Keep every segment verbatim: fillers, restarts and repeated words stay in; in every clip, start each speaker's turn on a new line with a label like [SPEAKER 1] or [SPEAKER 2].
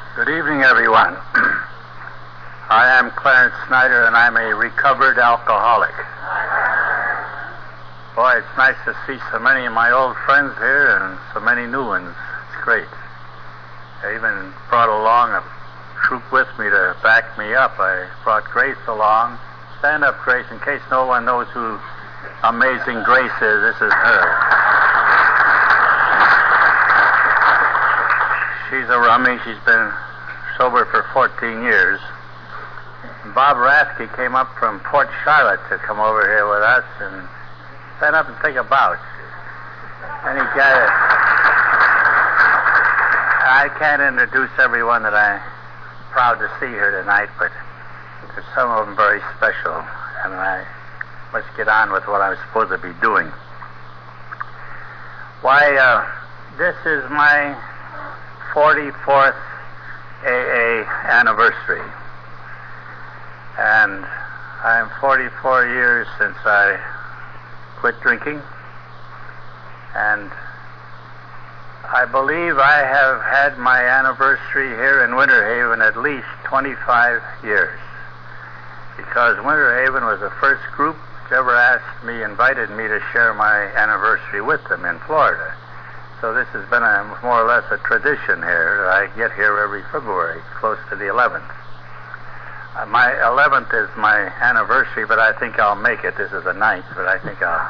[SPEAKER 1] Good evening, everyone. I am Clarence Snyder, and I'm a recovered alcoholic. Boy, it's nice to see so many of my old friends here and so many new ones. It's great. I even brought along a troop with me to back me up. I brought Grace along. Stand up, Grace, in case no one knows who Amazing Grace is. This is her. She's a rummy. She's been sober for fourteen years. Bob Rathke came up from Port Charlotte to come over here with us and stand up and take a bout. And he got it. I can't introduce everyone that I'm proud to see here tonight, but there's some of them very special, and I must get on with what I'm supposed to be doing. Why, uh, this is my forty-fourth A A anniversary, and I'm forty-four years since I quit drinking, and I believe I have had my anniversary here in Winter Haven at least twenty-five years, because Winter Haven was the first group that ever asked me, invited me to share my anniversary with them in Florida. So this has been a, more or less a tradition here. I get here every February, close to the eleventh. Uh, my eleventh is my anniversary, but I think I'll make it. This is the ninth, but I think I'll...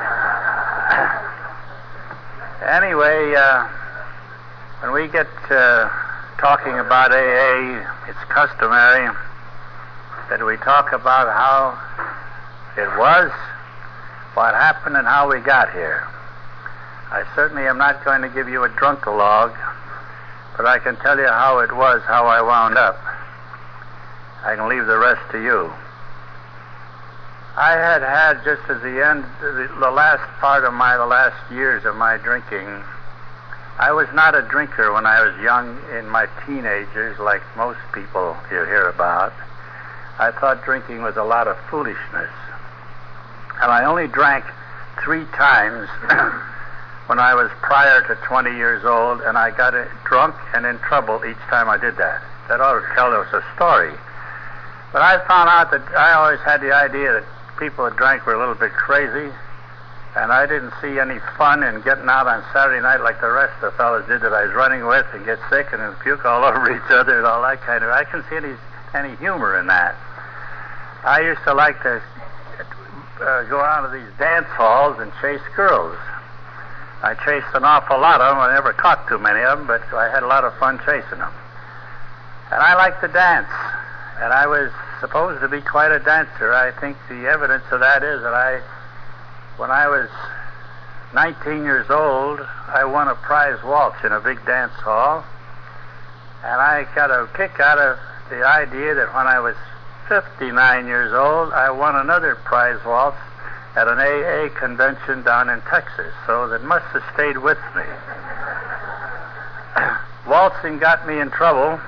[SPEAKER 1] Anyway, uh, when we get uh, talking about A A, it's customary that we talk about how it was, what happened, and how we got here. I certainly am not going to give you a drunkalogue, but I can tell you how it was, how I wound up. I can leave the rest to you. I had had, just as the end, the, the last part of my, the last years of my drinking, I was not a drinker when I was young, in my teenagers, like most people you hear about. I thought drinking was a lot of foolishness. And I only drank three times when I was prior to twenty years old, and I got drunk and in trouble each time I did that. That ought to tell us a story. But I found out that I always had the idea that people that drank were a little bit crazy, and I didn't see any fun in getting out on Saturday night like the rest of the fellas did that I was running with and get sick and then puke all over each other and all that kind of... I couldn't see any, any humor in that. I used to like to uh, go out to these dance halls and chase girls. I chased an awful lot of them. I never caught too many of them, but I had a lot of fun chasing them. And I liked to dance, and I was supposed to be quite a dancer. I think the evidence of that is that I, when I was nineteen years old, I won a prize waltz in a big dance hall, and I got a kick out of the idea that when I was fifty-nine years old, I won another prize waltz at an A A convention down in Texas, so that must have stayed with me. Waltzing got me in trouble.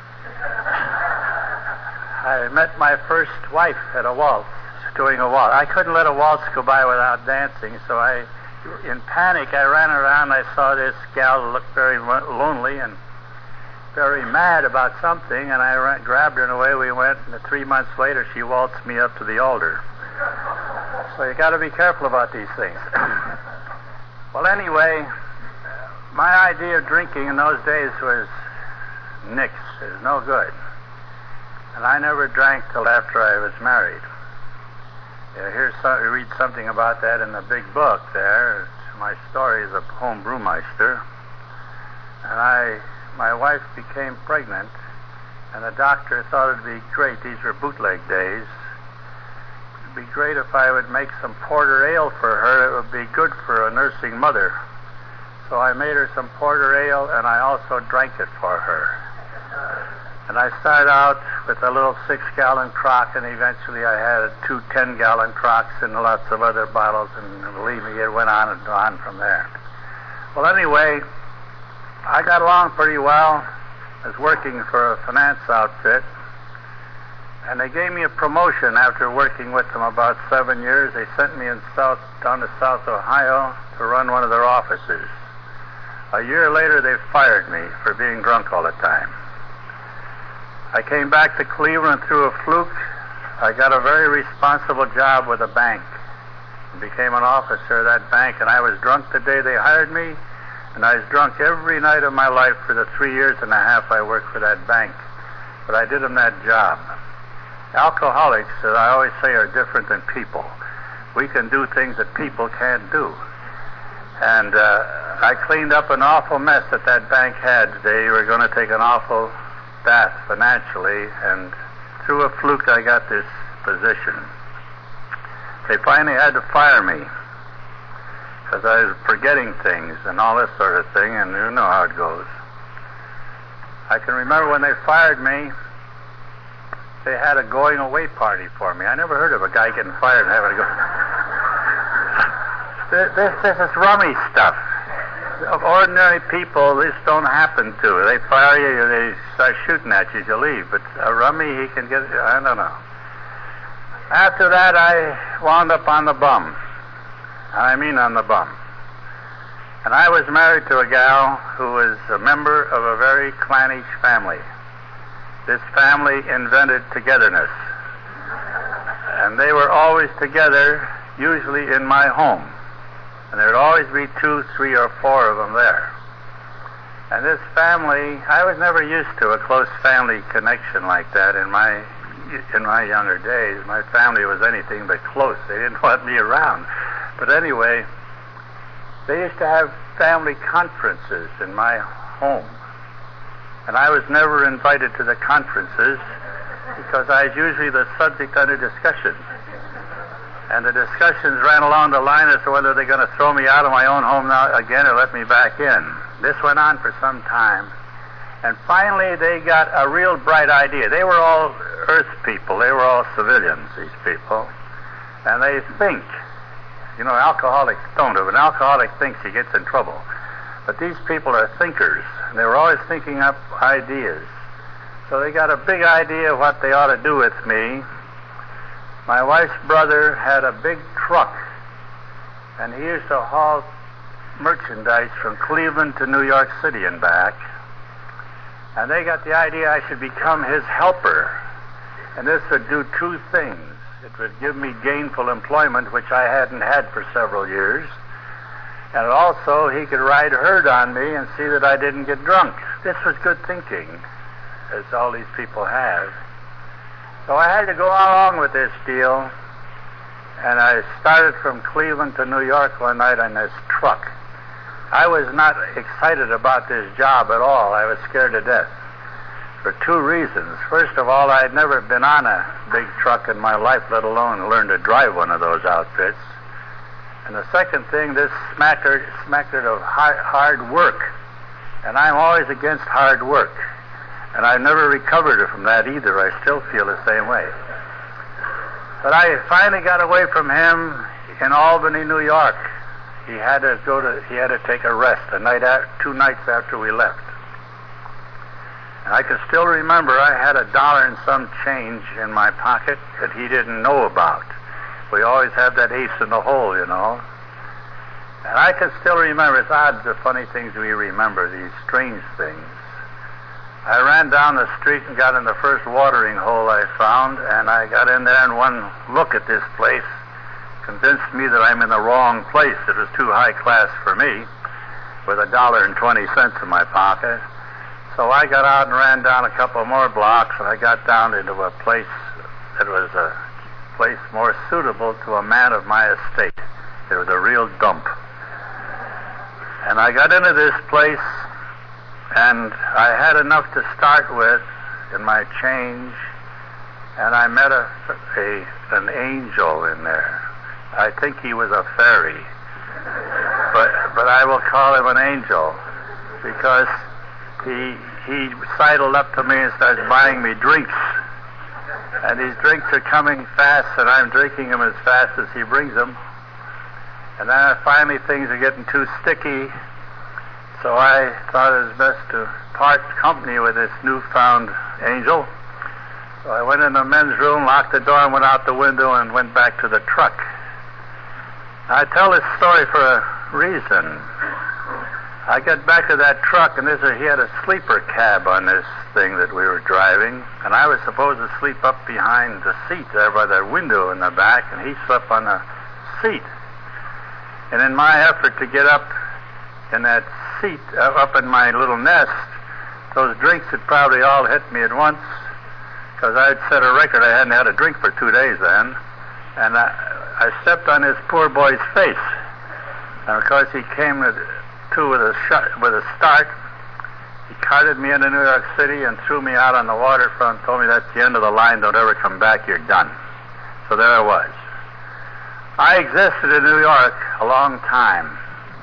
[SPEAKER 1] I met my first wife at a waltz, doing a waltz. I couldn't let a waltz go by without dancing, so I, in panic, I ran around. I saw this gal who looked very lonely and very mad about something, and I ran, grabbed her, and away we went, and three months later she waltzed me up to the altar. So you got to be careful about these things. Well, anyway, my idea of drinking in those days was nix. It was no good. And I never drank till after I was married. You hear some, you read something about that in the big book there. My story is a home brewmeister. And I, my wife became pregnant, and the doctor thought it'd be great. These were bootleg days. It'd be great if I would make some porter ale for her. It would be good for a nursing mother. So I made her some porter ale, and I also drank it for her. And I started out with a little six-gallon crock, and eventually I had two ten-gallon crocks and lots of other bottles, and believe me, it went on and on from there. Well, anyway, I got along pretty well. I was working for a finance outfit, and they gave me a promotion after working with them about seven years. They sent me in south, down to South Ohio to run one of their offices. A year later, they fired me for being drunk all the time. I came back to Cleveland through a fluke. I got a very responsible job with a bank. I became an officer of that bank, and I was drunk the day they hired me, and I was drunk every night of my life for the three years and a half I worked for that bank. But I did them that job. Alcoholics, as I always say, are different than people. We can do things that people can't do. And uh, I cleaned up an awful mess that that bank had. They were going to take an awful bath financially, and through a fluke I got this position. They finally had to fire me because I was forgetting things and all this sort of thing, and you know how it goes. I can remember when they fired me, they had a going away party for me. I never heard of a guy getting fired and having to go. this, this, this is rummy stuff. Of ordinary people, this don't happen to. They fire you, they start shooting at you, you leave. But a rummy, he can get, I don't know. After that, I wound up on the bum. I mean on the bum. And I was married to a gal who was a member of a very clannish family. This family invented togetherness. And they were always together, usually in my home. And there would always be two, three, or four of them there. And this family, I was never used to a close family connection like that in my in my younger days. My family was anything but close. They didn't want me around. But anyway, they used to have family conferences in my home. And I was never invited to the conferences because I was usually the subject under discussion. And the discussions ran along the line as to whether they're going to throw me out of my own home now again or let me back in. This went on for some time. And finally they got a real bright idea. They were all earth people. They were all civilians, these people. And they think. You know, alcoholics don't. If an alcoholic thinks, he gets in trouble. But these people are thinkers. And they were always thinking up ideas. So they got a big idea of what they ought to do with me. My wife's brother had a big truck. And he used to haul merchandise from Cleveland to New York City and back. And they got the idea I should become his helper. And this would do two things. It would give me gainful employment, which I hadn't had for several years. And also, he could ride herd on me and see that I didn't get drunk. This was good thinking, as all these people have. So I had to go along with this deal. And I started from Cleveland to New York one night on this truck. I was not excited about this job at all. I was scared to death for two reasons. First of all, I had never been on a big truck in my life, let alone learn to drive one of those outfits. And the second thing, this smackered, smackered of hard, hard work. And I'm always against hard work. And I've never recovered from that either. I still feel the same way. But I finally got away from him in Albany, New York. He had to go to, he had to take a rest a night after, two nights after we left. And I can still remember I had a dollar and some change in my pocket that he didn't know about. We always have that ace in the hole, you know. And I can still remember, it's odd the funny things we remember, these strange things. I ran down the street and got in the first watering hole I found, and I got in there, and one look at this place convinced me that I'm in the wrong place. It was too high class for me, with a dollar and twenty cents in my pocket. So I got out and ran down a couple more blocks, and I got down into a place that was a place more suitable to a man of my estate. It was a real dump. And I got into this place, and I had enough to start with in my change, and I met a, a an angel in there. I think he was a fairy, but but I will call him an angel because he he sidled up to me and started buying me drinks, and these drinks are coming fast, and I'm drinking them as fast as he brings them, and then finally things are getting too sticky, so I thought it was best to part company with this newfound angel. So I went in the men's room, locked the door, and went out the window and went back to the truck. I tell this story for a reason. I got back to that truck, and this, he had a sleeper cab on this thing that we were driving, and I was supposed to sleep up behind the seat there by the window in the back, and he slept on the seat. And in my effort to get up in that seat, uh, up in my little nest, those drinks had probably all hit me at once, because I had set a record. I hadn't had a drink for two days then, and I, I stepped on this poor boy's face. And of course he came to, to with a shot, with a start. He carted me into New York City and threw me out on the waterfront, told me that's the end of the line, don't ever come back, you're done. So there I was. I existed in New York a long time.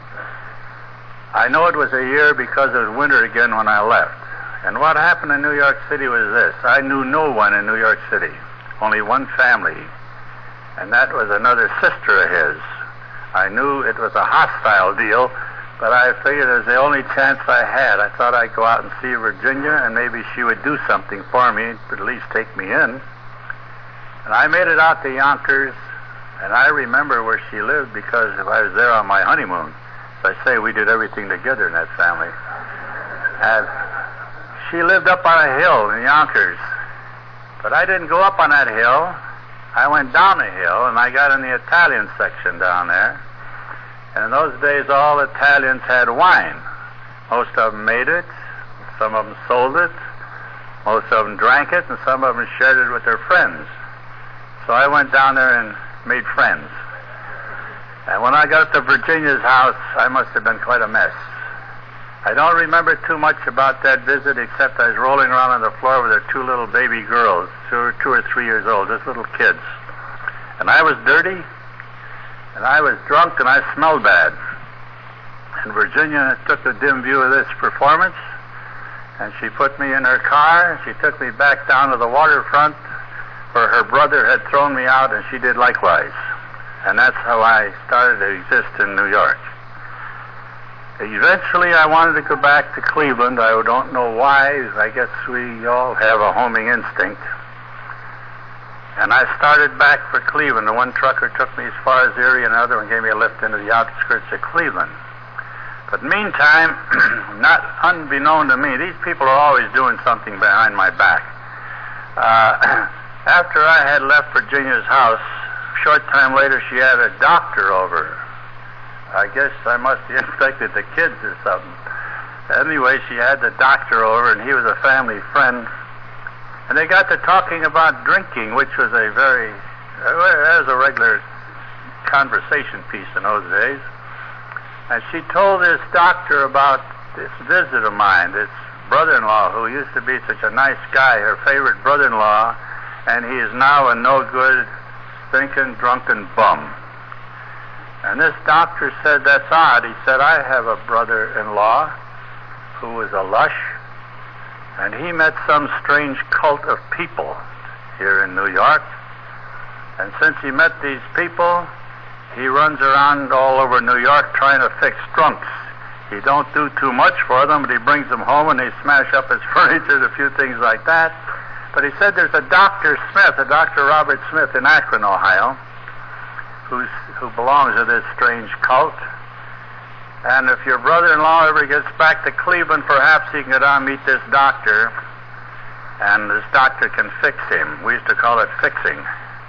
[SPEAKER 1] I know it was a year because it was winter again when I left. And what happened in New York City was this. I knew no one in New York City, only one family, and that was another sister of his. I knew it was a hostile deal, but I figured it was the only chance I had. I thought I'd go out and see Virginia, and maybe she would do something for me, at least take me in. And I made it out to Yonkers, and I remember where she lived because I was there on my honeymoon. As I say, we did everything together in that family. And she lived up on a hill in Yonkers. But I didn't go up on that hill. I went down the hill, and I got in the Italian section down there. And in those days, all Italians had wine. Most of them made it. Some of them sold it. Most of them drank it, and some of them shared it with their friends. So I went down there and made friends. And when I got to Virginia's house, I must have been quite a mess. I don't remember too much about that visit, except I was rolling around on the floor with her two little baby girls, two, two or three years old, just little kids. And I was dirty, and I was drunk, and I smelled bad. And Virginia took a dim view of this performance, and she put me in her car. She took me back down to the waterfront, where her brother had thrown me out, and she did likewise. And that's how I started to exist in New York. Eventually, I wanted to go back to Cleveland. I don't know why. I guess we all have a homing instinct. And I started back for Cleveland. The one trucker took me as far as Erie, and another one gave me a lift into the outskirts of Cleveland. But meantime, not unbeknown to me, these people are always doing something behind my back. Uh, after I had left Virginia's house, a short time later, she had a doctor over. I guess I must have infected the kids or something. Anyway, she had the doctor over, and he was a family friend. And they got to talking about drinking, which was a very, that was a regular conversation piece in those days. And she told this doctor about this visit of mine, this brother-in-law who used to be such a nice guy, her favorite brother-in-law, and he is now a no-good, stinking, drunken bum. And this doctor said, that's odd. He said, I have a brother-in-law who was a lush, and he met some strange cult of people here in New York. And since he met these people, he runs around all over New York trying to fix drunks. He don't do too much for them, but he brings them home and they smash up his furniture and a few things like that. But he said there's a Doctor Smith, a Doctor Robert Smith in Akron, Ohio, who's, who belongs to this strange cult. And if your brother-in-law ever gets back to Cleveland, perhaps he can go down and meet this doctor, and this doctor can fix him. We used to call it fixing.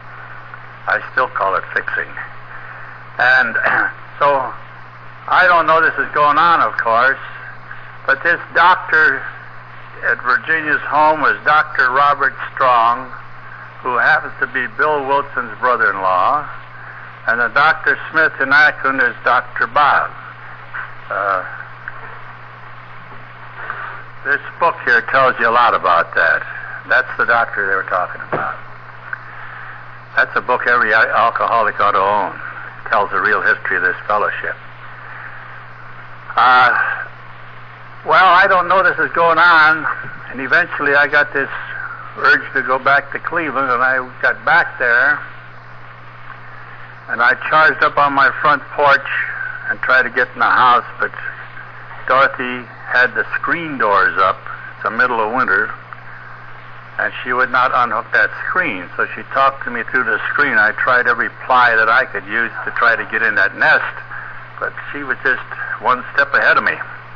[SPEAKER 1] I still call it fixing. And so I don't know this is going on, of course, but this doctor at Virginia's home was Doctor Robert Strong, who happens to be Bill Wilson's brother-in-law, and the Doctor Smith in Akron is Doctor Bob. Uh, this book here tells you a lot about that. That's the doctor they were talking about. That's a book every alcoholic ought to own. It tells the real history of this fellowship. Uh, well, I don't know this is going on, and eventually I got this urge to go back to Cleveland, and I got back there, and I charged up on my front porch and tried to get in the house, but Dorothy had the screen doors up. It's the middle of winter, and she would not unhook that screen, so she talked to me through the screen. I tried every ply that I could use to try to get in that nest, but she was just one step ahead of me.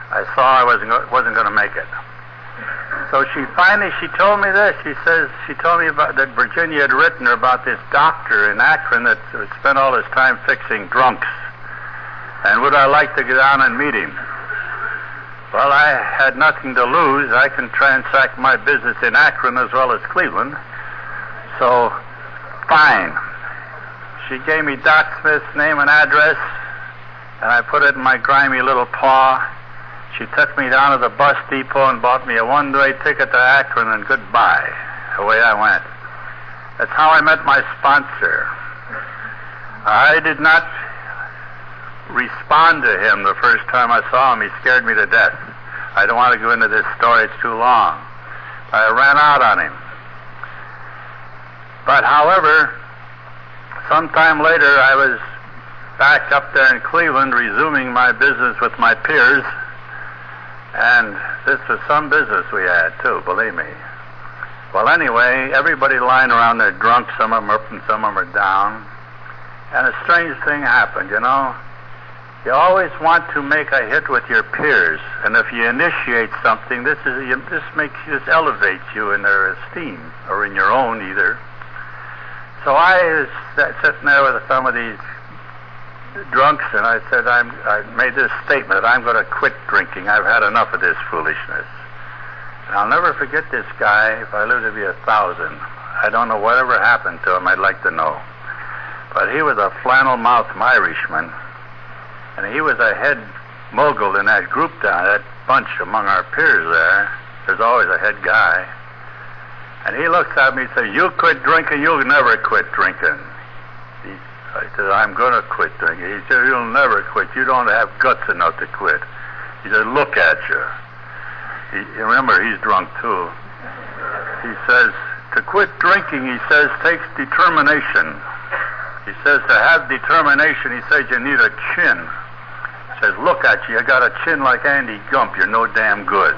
[SPEAKER 1] I saw I wasn't go- wasn't going to make it. So she finally, she told me this. She says, she told me about that Virginia had written her about this doctor in Akron that would spend all his time fixing drunks. And would I like to get down and meet him? Well, I had nothing to lose. I can transact my business in Akron as well as Cleveland. So, fine. She gave me Doc Smith's name and address, and I put it in my grimy little paw. She took me down to the bus depot and bought me a one-way ticket to Akron, and goodbye. Away I went. That's how I met my sponsor. I did not respond to him the first time I saw him. He scared me to death. I don't want to go into this story. It's too long. I ran out on him. But, however, sometime later I was back up there in Cleveland resuming my business with my peers. And this was some business we had, too, believe me. Well, anyway, everybody lying around there drunk. Some of them are up and some of them are down. And a strange thing happened, you know. You always want to make a hit with your peers. And if you initiate something, this is this makes this elevates you in their esteem, or in your own either. So I was sitting there with some of these drunks, and I said, I'm, I made this statement that I'm going to quit drinking. I've had enough of this foolishness. And I'll never forget this guy if I live to be a thousand. I don't know whatever happened to him. I'd like to know. But he was a flannel-mouthed Irishman, and he was a head mogul in that group down, that bunch among our peers there. There's always a head guy. And he looks at me and says, you quit drinking, you'll never quit drinking. He I said, I'm going to quit drinking. He said, you'll never quit. You don't have guts enough to quit. He said, look at you. He, remember, he's drunk, too. He says, to quit drinking, he says, takes determination. He says, to have determination, he says, you need a chin. He says, look at you. You got a chin like Andy Gump. You're no damn good.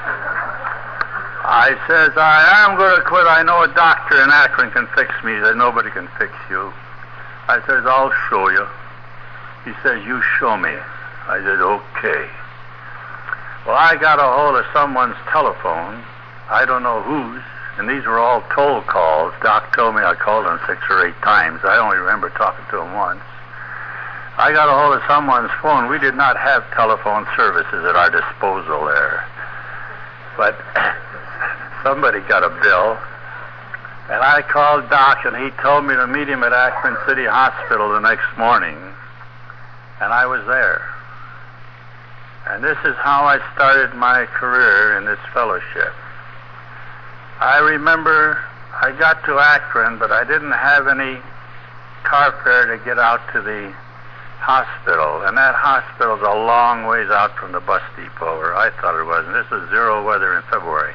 [SPEAKER 1] I says, I am going to quit. I know a doctor in Akron can fix me. He said, nobody can fix you. I says, I'll show you. He says, you show me. I said, okay. Well, I got a hold of someone's telephone. I don't know whose, and these were all toll calls. Doc told me I called him six or eight times. I only remember talking to him once. I got a hold of someone's phone. We did not have telephone services at our disposal there. But somebody got a bill. And I called Doc, and he told me to meet him at Akron City Hospital the next morning. And I was there. And this is how I started my career in this fellowship. I remember I got to Akron, but I didn't have any car fare to get out to the hospital. And that hospital's a long ways out from the bus depot, or I thought it was. And this was zero weather in February.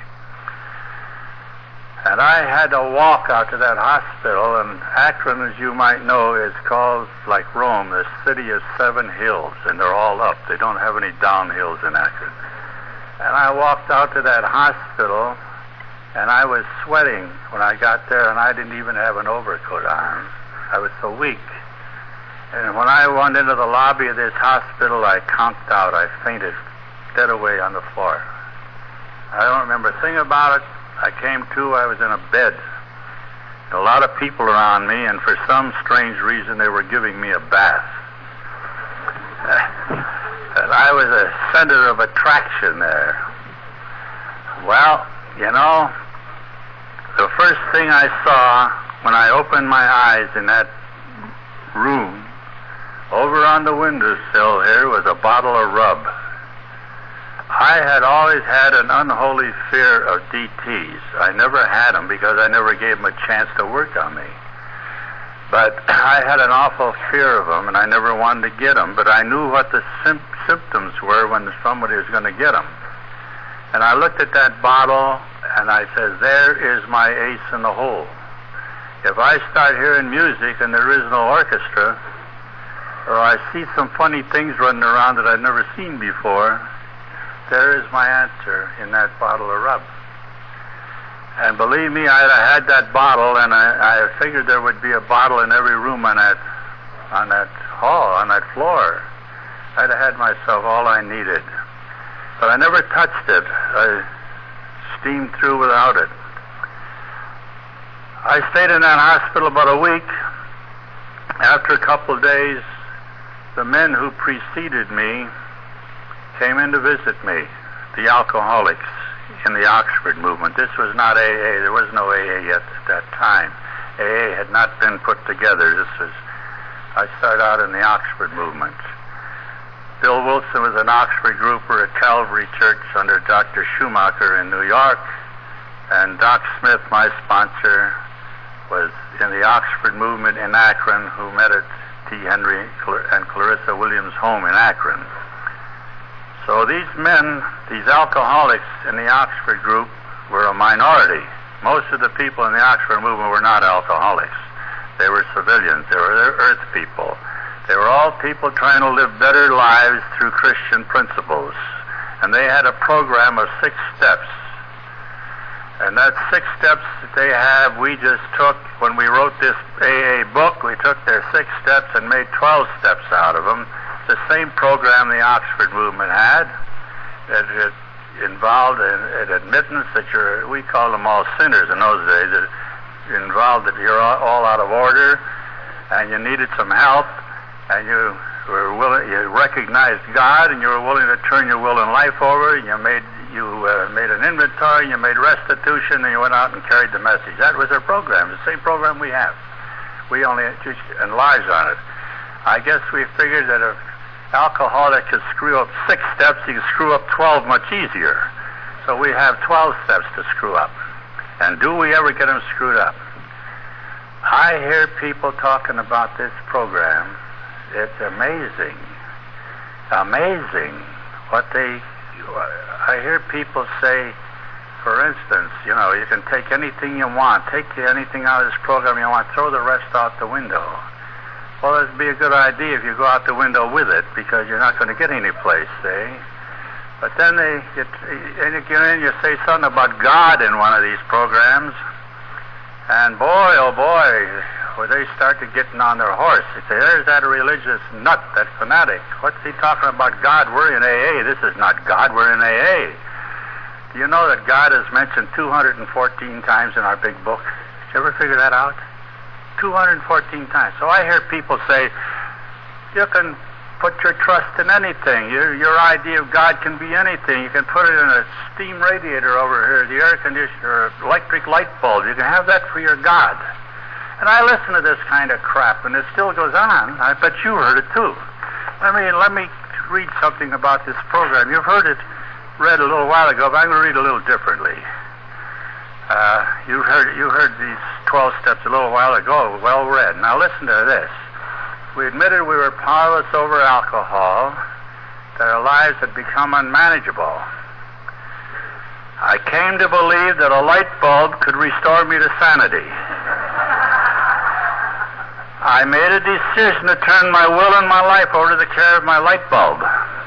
[SPEAKER 1] And I had to walk out to that hospital, and Akron, as you might know, is called, like Rome, the city of seven hills, and they're all up. They don't have any down hills in Akron. And I walked out to that hospital, and I was sweating when I got there, and I didn't even have an overcoat on. I was so weak. And when I went into the lobby of this hospital, I conked out. I fainted dead away on the floor. I don't remember a thing about it. I came to, I was in a bed. A lot of people around me, and for some strange reason, they were giving me a bath. And I was a center of attraction there. Well, you know, the first thing I saw when I opened my eyes in that room, over on the windowsill here was a bottle of rub. I had always had an unholy fear of D Ts. I never had them because I never gave them a chance to work on me. But I had an awful fear of them, and I never wanted to get them. But I knew what the sim- symptoms were when somebody was going to get them. And I looked at that bottle, and I said, there is my ace in the hole. If I start hearing music and there is no orchestra, or I see some funny things running around that I've never seen before, there is my answer in that bottle of rub. And believe me, I had that bottle, and I, I figured there would be a bottle in every room on that on that hall, on that floor. I'd have had myself all I needed. but I never touched it. I steamed through without it. I stayed in that hospital about a week. After a couple of days, the men who preceded me came in to visit me, the alcoholics in the Oxford movement. This was not A A. There was no A A yet at that time. A A had not been put together. This was, I started out in the Oxford movement. Bill Wilson was an Oxford grouper at Calvary Church under Doctor Schumacher in New York, and Doc Smith, my sponsor, was in the Oxford movement in Akron, who met at T. Henry and Clarissa Williams' home in Akron. So these men, these alcoholics in the Oxford group, were a minority. Most of the people in the Oxford movement were not alcoholics. They were civilians. They were earth people. They were all people trying to live better lives through Christian principles. And they had a program of six steps. And that six steps that they have, we just took, when we wrote this A A book, we took their six steps and made twelve steps out of them. It's the same program the Oxford movement had. It, it involved an, an admittance that you're, we called them all sinners in those days. It involved that you're all, all out of order and you needed some help, and you were willing, you recognized God, and you were willing to turn your will and life over, and you made you uh, made an inventory, and you made restitution, and you went out and carried the message. That was their program, the same program we have. We only just enlarged on it. I guess we figured that if alcoholic could screw up six steps, he could screw up twelve much easier. So we have twelve steps to screw up. And do we ever get them screwed up? I hear people talking about this program. It's amazing, amazing what they, I hear people say, for instance, you know, you can take anything you want, take anything out of this program you want, throw the rest out the window. Well, it'd be a good idea if you go out the window with it, because you're not going to get any place, eh? But then they, you, and you get in, you say something about God in one of these programs, and boy, oh boy, where they start to getting on their horse. They say, there's that religious nut, that fanatic. What's he talking about God? We're in A A. This is not God. We're in A A. Do you know that God is mentioned two hundred fourteen times in our big book? Did you ever figure that out? two hundred fourteen times. So I hear people say, you can put your trust in anything. Your, your idea of God can be anything. You can put it in a steam radiator over here, the air conditioner, electric light bulb. You can have that for your God. And I listen to this kind of crap, and it still goes on. I bet you heard it too. I mean, let me read something about this program. You've heard it read a little while ago, but I'm going to read a little differently. Uh, you heard you heard these twelve steps a little while ago, well read. Now listen to this. We admitted we were powerless over alcohol, that our lives had become unmanageable. I came to believe that a light bulb could restore me to sanity. I made a decision to turn my will and my life over to the care of my light bulb.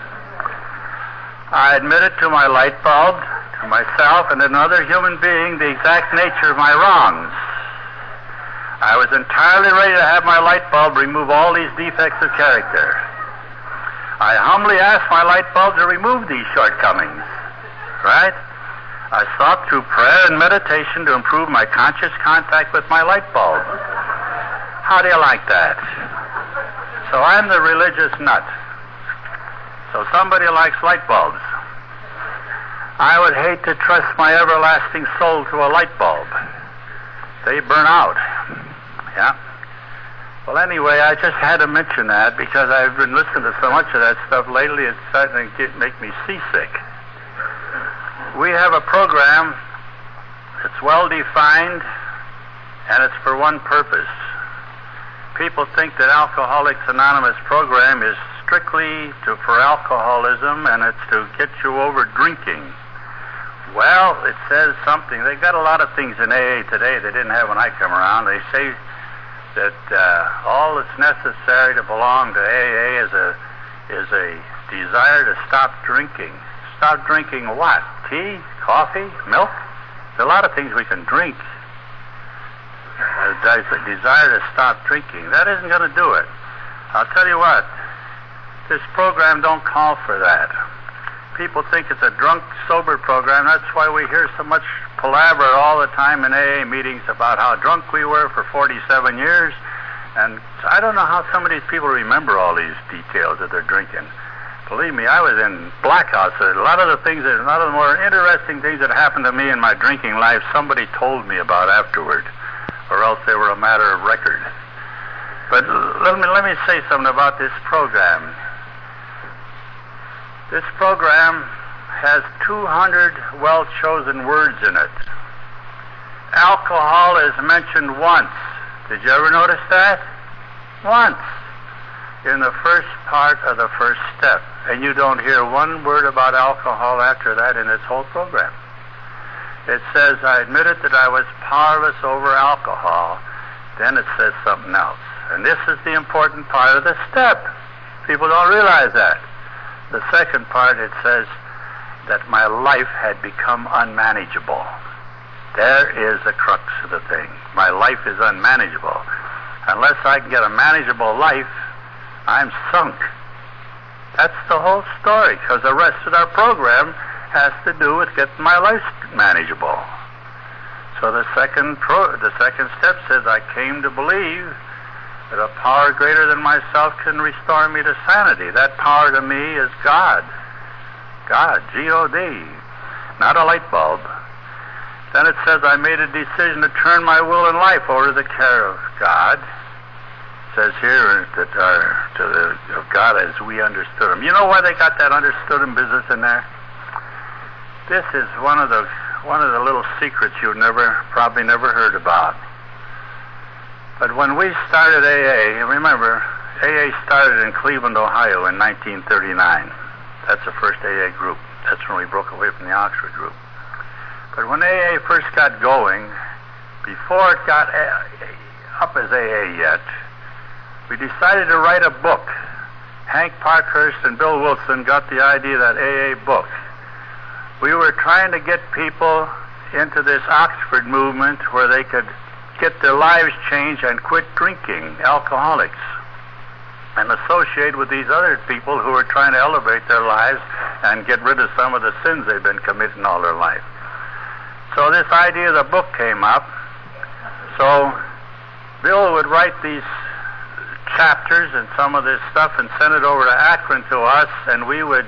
[SPEAKER 1] I admitted to my light bulb, to myself and another human being, the exact nature of my wrongs. I was entirely ready to have my light bulb remove all these defects of character. I humbly asked my light bulb to remove these shortcomings. Right? I sought through prayer and meditation to improve my conscious contact with my light bulb. How do you like that? So I'm the religious nut. So somebody likes light bulbs. I would hate to trust my everlasting soul to a light bulb. They burn out. Yeah. Well, anyway, I just had to mention that because I've been listening to so much of that stuff lately, it's starting to get, make me seasick. We have a program that's well defined, and it's for one purpose. People think that Alcoholics Anonymous program is strictly to, for alcoholism, and it's to get you over drinking. Well, it says something. They've got a lot of things in A A today they didn't have when I come around. They say that uh, all that's necessary to belong to A A is a is a desire to stop drinking. Stop drinking what? Tea, coffee, milk? There's a lot of things we can drink. A desire to stop drinking. That isn't going to do it. I'll tell you what. This program don't call for that. people think it's a drunk, sober program. That's why we hear so much palaver all the time in A A meetings about how drunk we were for forty-seven years. And I don't know how some of these people remember all these details that they're drinking. Believe me, I was in blackouts. A lot of the things, that, a lot of the more interesting things that happened to me in my drinking life, somebody told me about afterward, or else they were a matter of record. But let me let me say something about this program. This program has two hundred well-chosen words in it. Alcohol is mentioned once. Did you ever notice that? Once. In the first part of the first step. And you don't hear one word about alcohol after that in its whole program. It says, I admitted that I was powerless over alcohol. Then it says something else. And this is the important part of the step. People don't realize that. The second part, it says that my life had become unmanageable. There is the crux of the thing. My life is unmanageable. Unless I can get a manageable life, I'm sunk. That's the whole story, because the rest of our program has to do with getting my life manageable. So the second pro, the second step says, I came to believe that a power greater than myself can restore me to sanity. That power to me is God. God, G O D, not a light bulb. Then it says, I made a decision to turn my will and life over to the care of God. Says here that uh, to the of God as we understood him. You know why they got that understood him business in there? This is one of the one of the little secrets you've never probably never heard about. But when we started A A, remember, A A started in Cleveland, Ohio in nineteen thirty-nine. That's the first A A group. That's when we broke away from the Oxford group. But when A A first got going, before it got up as A A yet, we decided to write a book. Hank Parkhurst and Bill Wilson got the idea of that A A book. We were trying to get people into this Oxford movement where they could get their lives changed and quit drinking, alcoholics, and associate with these other people who were trying to elevate their lives and get rid of some of the sins they've been committing all their life. So this idea of the book came up. So Bill would write these chapters and some of this stuff and send it over to Akron to us, and we would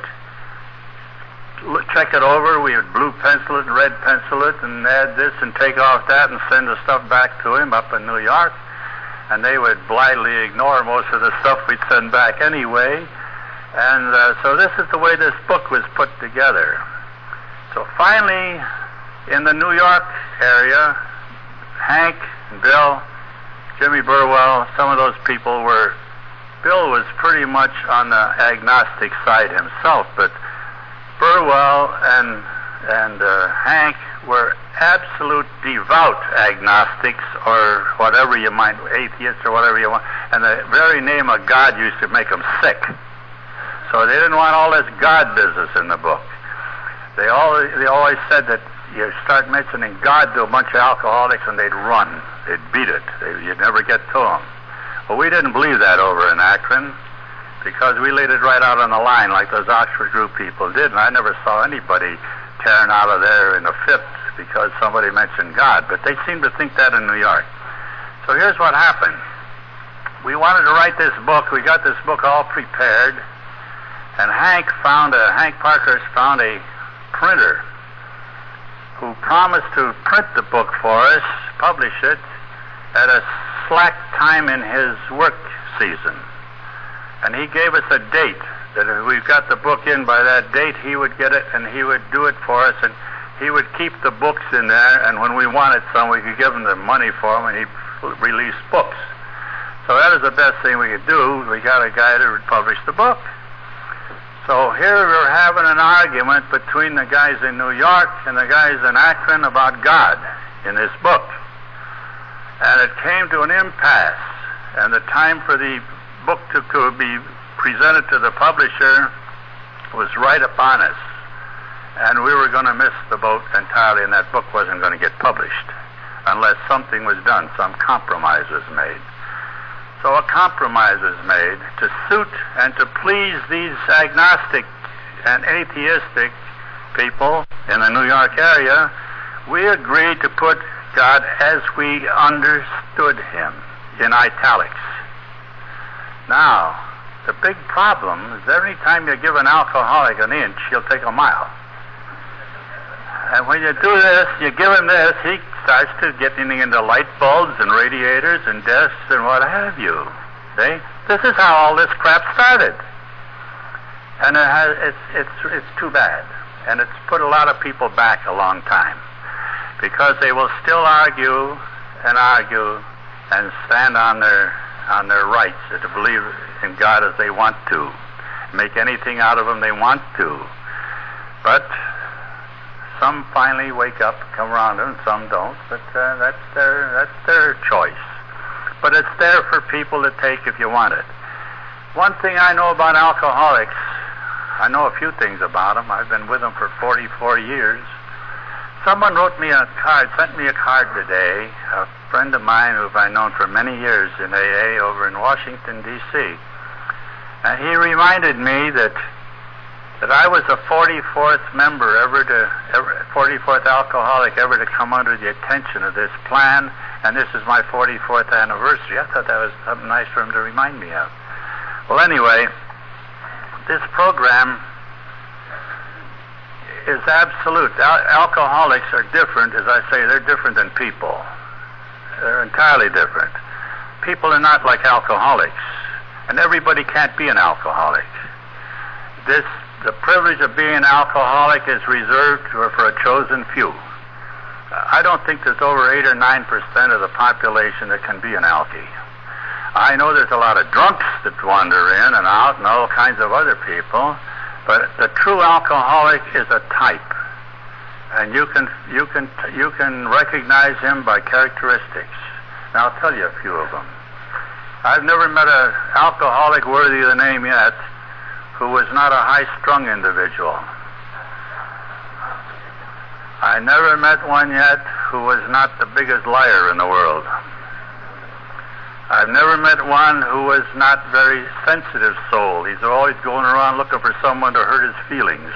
[SPEAKER 1] check it over. We would blue pencil it and red pencil it and add this and take off that and send the stuff back to him up in New York, and they would blithely ignore most of the stuff we'd send back anyway. And uh, so this is the way this book was put together. So finally, in the New York area, Hank and Bill, Jimmy Burwell, some of those people were, Bill was pretty much on the agnostic side himself, but Burwell and and uh, Hank were absolute devout agnostics, or whatever you might, atheists or whatever you want, and the very name of God used to make them sick. So they didn't want all this God business in the book. They always, they always said that you start mentioning God to a bunch of alcoholics and they'd run. They'd beat it. They, you'd never get to them. Well, we didn't believe that over in Akron because we laid it right out on the line like those Oxford group people did, and I never saw anybody tearing out of there in a fit because somebody mentioned God, but they seemed to think that in New York. So here's what happened. We wanted to write this book. We got this book all prepared, and Hank found a, Hank Parkhurst found a printer who promised to print the book for us, publish it, at a slack time in his work season. And he gave us a date, that if we got the book in by that date, he would get it and he would do it for us, and he would keep the books in there, and when we wanted some, we could give him the money for them, and he'd release books. So that is the best thing we could do. We got a guy that would publish the book. So here we're having an argument between the guys in New York and the guys in Akron about God in this book. And it came to an impasse, and the time for the book to, to be presented to the publisher was right upon us. And we were going to miss the boat entirely, and that book wasn't going to get published unless something was done, some compromise was made. So a compromise was made to suit and to please these agnostic and atheistic people in the New York area, we agreed to put God as we understood him in italics. Now, the big problem is every time you give an alcoholic an inch, he'll take a mile. And when you do this, you give him this, he starts to getting into light bulbs and radiators and desks and what have you. See? This is how all this crap started. And it has, it's, it's, it's too bad. And it's put a lot of people back a long time. Because they will still argue and argue and stand on their on their rights to believe in God as they want to. Make anything out of him they want to. But some finally wake up, come around them, some don't. But uh, that's their that's their choice. But it's there for people to take if you want it. One thing I know about alcoholics, I know a few things about them. I've been with them for forty-four years. Someone wrote me a card, sent me a card today, a friend of mine who I've known for many years in A A over in Washington, D C And he reminded me that that I was the forty-fourth member ever to, ever, forty-fourth alcoholic ever to come under the attention of this plan, and this is my forty-fourth anniversary. I thought that was something nice for him to remind me of. Well, anyway, this program is absolute. Al- alcoholics are different, as I say, they're different than people. They're entirely different. People are not like alcoholics, and everybody can't be an alcoholic. This, the privilege of being an alcoholic is reserved for, for a chosen few. I don't think there's over eight or nine percent of the population that can be an alkie. I know there's a lot of drunks that wander in and out and all kinds of other people. But the true alcoholic is a type, and you can you can you can recognize him by characteristics. Now I'll tell you a few of them. I've never met an alcoholic worthy of the name yet who was not a high-strung individual. I never met one yet who was not the biggest liar in the world. I've never met one who was not very sensitive soul. He's always going around looking for someone to hurt his feelings.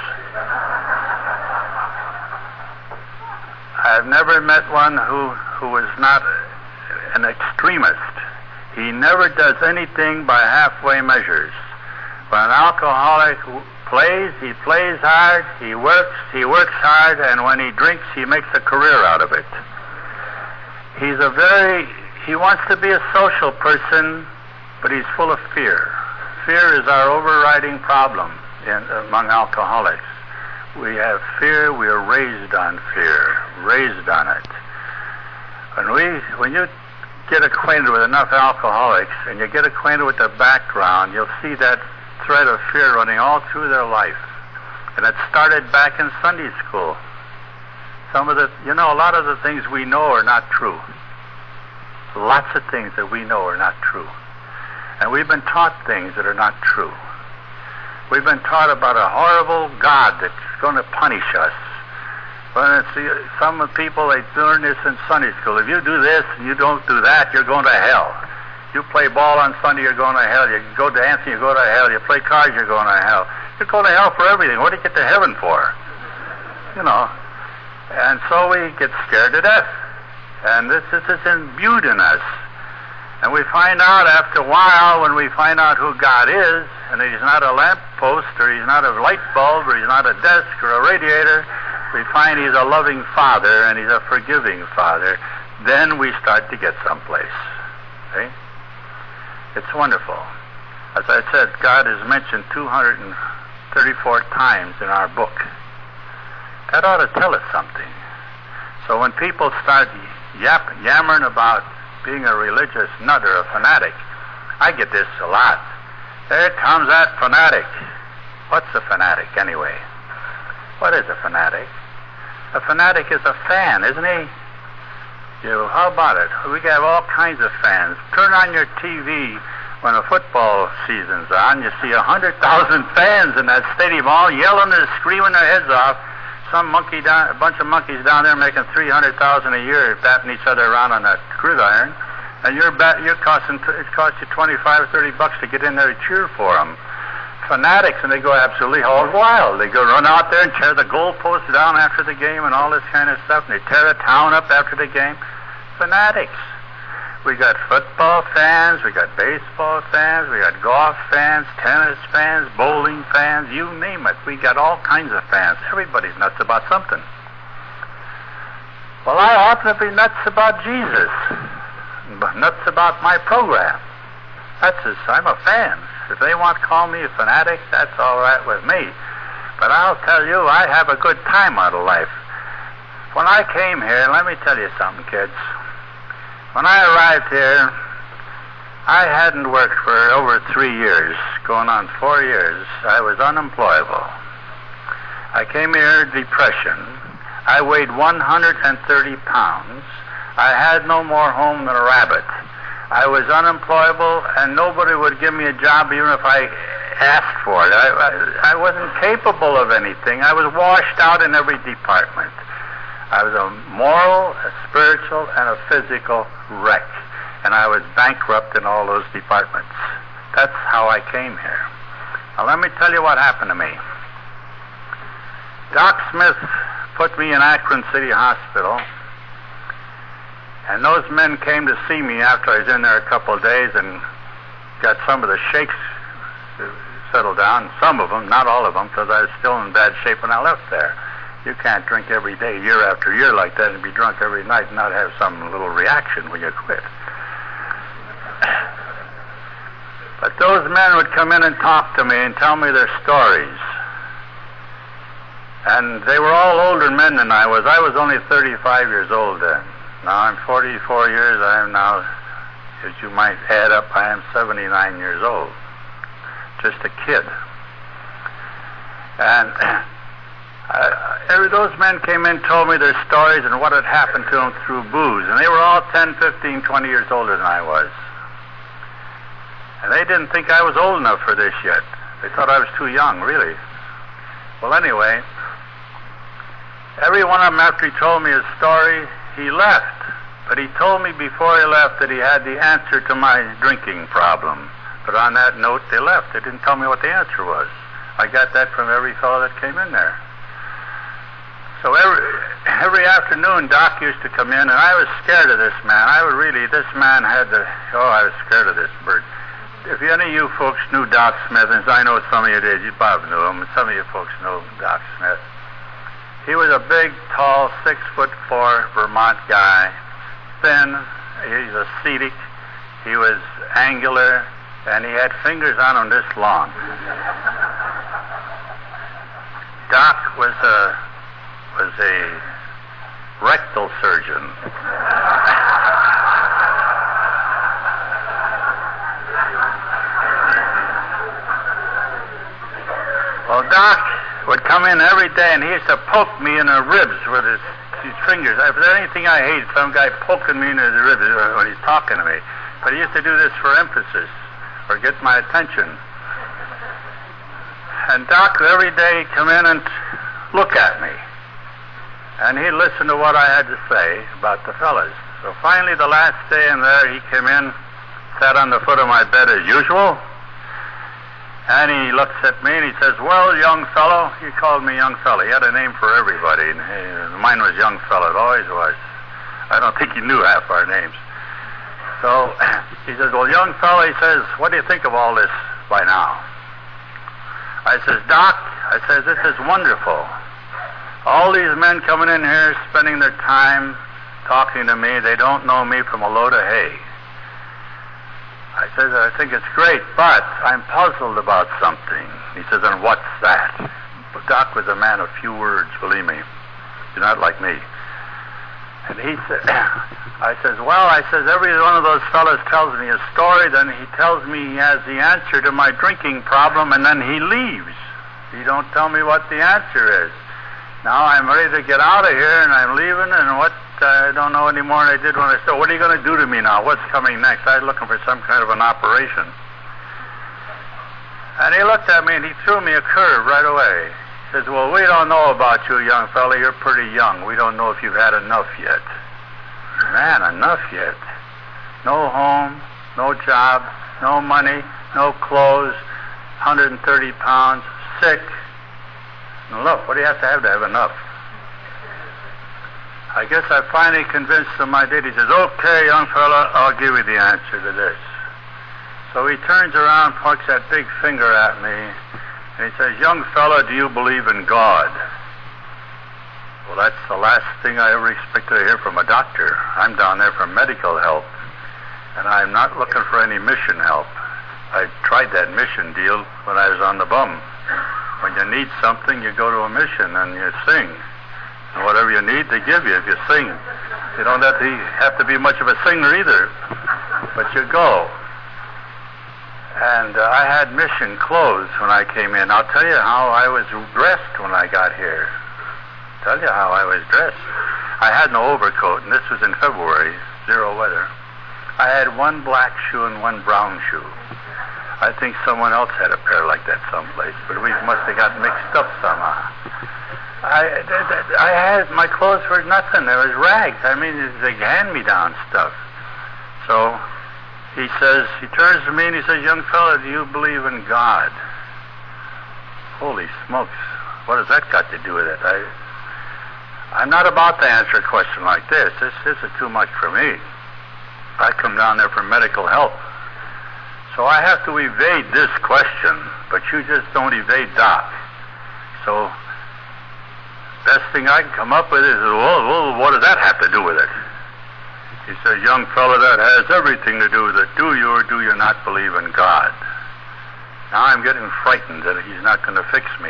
[SPEAKER 1] I've never met one who, who was not an extremist. He never does anything by halfway measures. When an alcoholic plays, he plays hard, he works, he works hard, and when he drinks, he makes a career out of it. He's a very... He wants to be a social person, but he's full of fear. Fear is our overriding problem in, among alcoholics. We have fear. We are raised on fear, raised on it. When we, when you get acquainted with enough alcoholics and you get acquainted with their background, you'll see that thread of fear running all through their life. And it started back in Sunday school. Some of the, you know, a lot of the things we know are not true. Lots of things that we know are not true. And we've been taught things that are not true. We've been taught about a horrible God that's going to punish us. Well, it's, some people, they learn this in Sunday school. If you do this and you don't do that, you're going to hell. You play ball on Sunday, you're going to hell. You go dancing, you go to hell. You play cards, you're going to hell. You're going to hell for everything. What do you get to heaven for? You know. And so we get scared to death. And this, this is imbued in us. And we find out after a while, when we find out who God is, and that he's not a lamppost, or he's not a light bulb, or he's not a desk, or a radiator, we find he's a loving Father, and he's a forgiving Father. Then we start to get someplace. See? It's wonderful. As I said, God is mentioned two hundred thirty-four times in our book. That ought to tell us something. So when people start Yap, yammering about being a religious nut or a fanatic, I get this a lot. There comes that fanatic. What's a fanatic anyway? What is a fanatic? A fanatic is a fan, isn't he? You, how about it? We have all kinds of fans. Turn on your T V when a football season's on. You see a hundred thousand fans in that stadium all yelling and screaming their heads off. Some monkey down, a bunch of monkeys down there making three hundred thousand a year, batting each other around on that gridiron, and you're bat, you're costing it costs you twenty-five or thirty bucks to get in there to cheer for them. fanatics, and they go absolutely hog wild. They go run out there and tear the goalposts down after the game and all this kind of stuff, and they tear the town up after the game. Fanatics. We got football fans, we got baseball fans, we got golf fans, tennis fans, bowling fans, you name it. We got all kinds of fans. Everybody's nuts about something. Well, I happen to be nuts about Jesus, nuts about my program. That's just, I'm a fan. If they want to call me a fanatic, that's all right with me. But I'll tell you, I have a good time out of life. When I came here, let me tell you something, kids. When I arrived here, I hadn't worked for over three years, going on four years. I was unemployable. I came here depression. I weighed one hundred thirty pounds. I had no more home than a rabbit. I was unemployable, and nobody would give me a job even if I asked for it. I, I, I wasn't capable of anything. I was washed out in every department. I was a moral, a spiritual, and a physical wreck, and I was bankrupt in all those departments. That's how I came here. Now, let me tell you what happened to me. Doc Smith put me in Akron City Hospital, and those men came to see me after I was in there a couple of days and got some of the shakes settled down. Some of them, not all of them, because I was still in bad shape when I left there. You can't drink every day, year after year like that, and be drunk every night and not have some little reaction when you quit. But those men would come in and talk to me and tell me their stories. And they were all older men than I was. I was only thirty-five years old then. Now I'm forty-four years. I am now, as you might add up, I am seventy-nine years old. Just a kid. And uh, every, those men came in, told me their stories and what had happened to them through booze. And they were all ten, fifteen, twenty years older than I was. And they didn't think I was old enough for this yet. They thought I was too young, really. Well, anyway, every one of them, after he told me his story, he left. But he told me before he left that he had the answer to my drinking problem. But on that note, they left. They didn't tell me what the answer was. I got that from every fellow that came in there. So every, every afternoon, Doc used to come in, and I was scared of this man. I would really, this man had the, oh, I was scared of this bird. If any of you folks knew Doc Smith, and I know some of you did, you Bob knew him, and some of you folks know Doc Smith. He was a big, tall, six foot four Vermont guy, thin. He's ascetic. He was angular, and he had fingers on him this long. Doc was a was a rectal surgeon. Well, Doc would come in every day, and he used to poke me in the ribs with his, his fingers. If there's anything I hate, some guy poking me in the ribs when he's talking to me. But he used to do this for emphasis, or get my attention. And Doc would every day come in and look at me. And he'd listen to what I had to say about the fellas. So finally, the last day in there, he came in, sat on the foot of my bed as usual. And he looks at me and he says, "Well, young fellow," he called me young fellow. He had a name for everybody. And he, mine was young fellow. It always was. I don't think he knew half our names. So he says, "Well, young fellow," he says, "what do you think of all this by now?" I says, "Doc," I says, "this is wonderful. All these men coming in here, spending their time talking to me, they don't know me from a load of hay. I says, I think it's great, but I'm puzzled about something." He says, "And what's that?" But Doc was a man of few words, believe me. He's not like me. And he said, I says, "Well," I says, "every one of those fellas tells me a story, then he tells me he has the answer to my drinking problem, and then he leaves. He don't tell me what the answer is. Now I'm ready to get out of here, and I'm leaving, and what, uh, I don't know any more than I did when I started. What are you going to do to me now? What's coming next?" I was looking for some kind of an operation. And he looked at me, and he threw me a curve right away. He says, "Well, we don't know about you, young fella. You're pretty young. We don't know if you've had enough yet." Man, enough yet? No home, no job, no money, no clothes. hundred thirty pounds, sick. And look, what do you have to have to have enough? I guess I finally convinced him I did. He says, okay, young fella, I'll give you the answer to this. So he turns around, points that big finger at me, and he says, young fella, do you believe in God? Well, that's the last thing I ever expected to hear from a doctor. I'm down there for medical help, and I'm not looking for any mission help. I tried that mission deal when I was on the bum. When you need something, you go to a mission and you sing. And whatever you need, they give you if you sing. You don't have to, have to be much of a singer either, but you go. And uh, I had mission clothes when I came in. I'll tell you how I was dressed when I got here. I'll tell you how I was dressed. I had no overcoat, and this was in February, zero weather. I had one black shoe and one brown shoe. I think someone else had a pair like that someplace, but we must have got mixed up somehow. I, I had, my clothes were nothing. There was rags. I mean, it was like hand-me-down stuff. So he says, he turns to me and he says, young fella, do you believe in God? Holy smokes. What has that got to do with it? I, I'm not about to answer a question like this. This, this is too much for me. I come down there for medical help. So I have to evade this question, but you just don't evade Doc. So best thing I can come up with is, well, well, what does that have to do with it? He says, young fella, that has everything to do with it. Do you or do you not believe in God? Now I'm getting frightened that he's not going to fix me.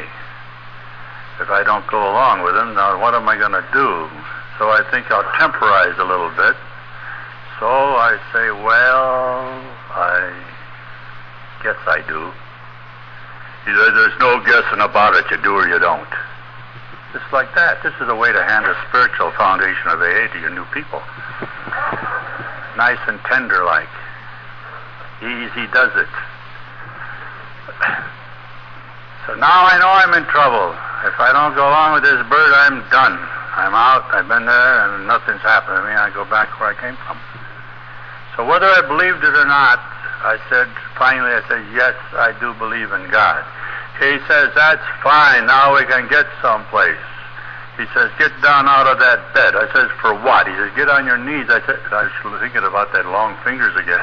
[SPEAKER 1] If I don't go along with him, now what am I going to do? So I think I'll temporize a little bit. So I say, well, I guess I do. He says, there's no guessing about it. You do or you don't. Just like that. This is a way to hand the spiritual foundation of A A to your new people. Nice and tender-like. Easy does it. So now I know I'm in trouble. If I don't go along with this bird, I'm done. I'm out. I've been there, and nothing's happened to me. I go back where I came from. So whether I believed it or not, I said, finally, I said, yes, I do believe in God. He says, that's fine. Now we can get someplace. He says, get down out of that bed. I says, for what? He says, get on your knees. I said, I was thinking about that long fingers again.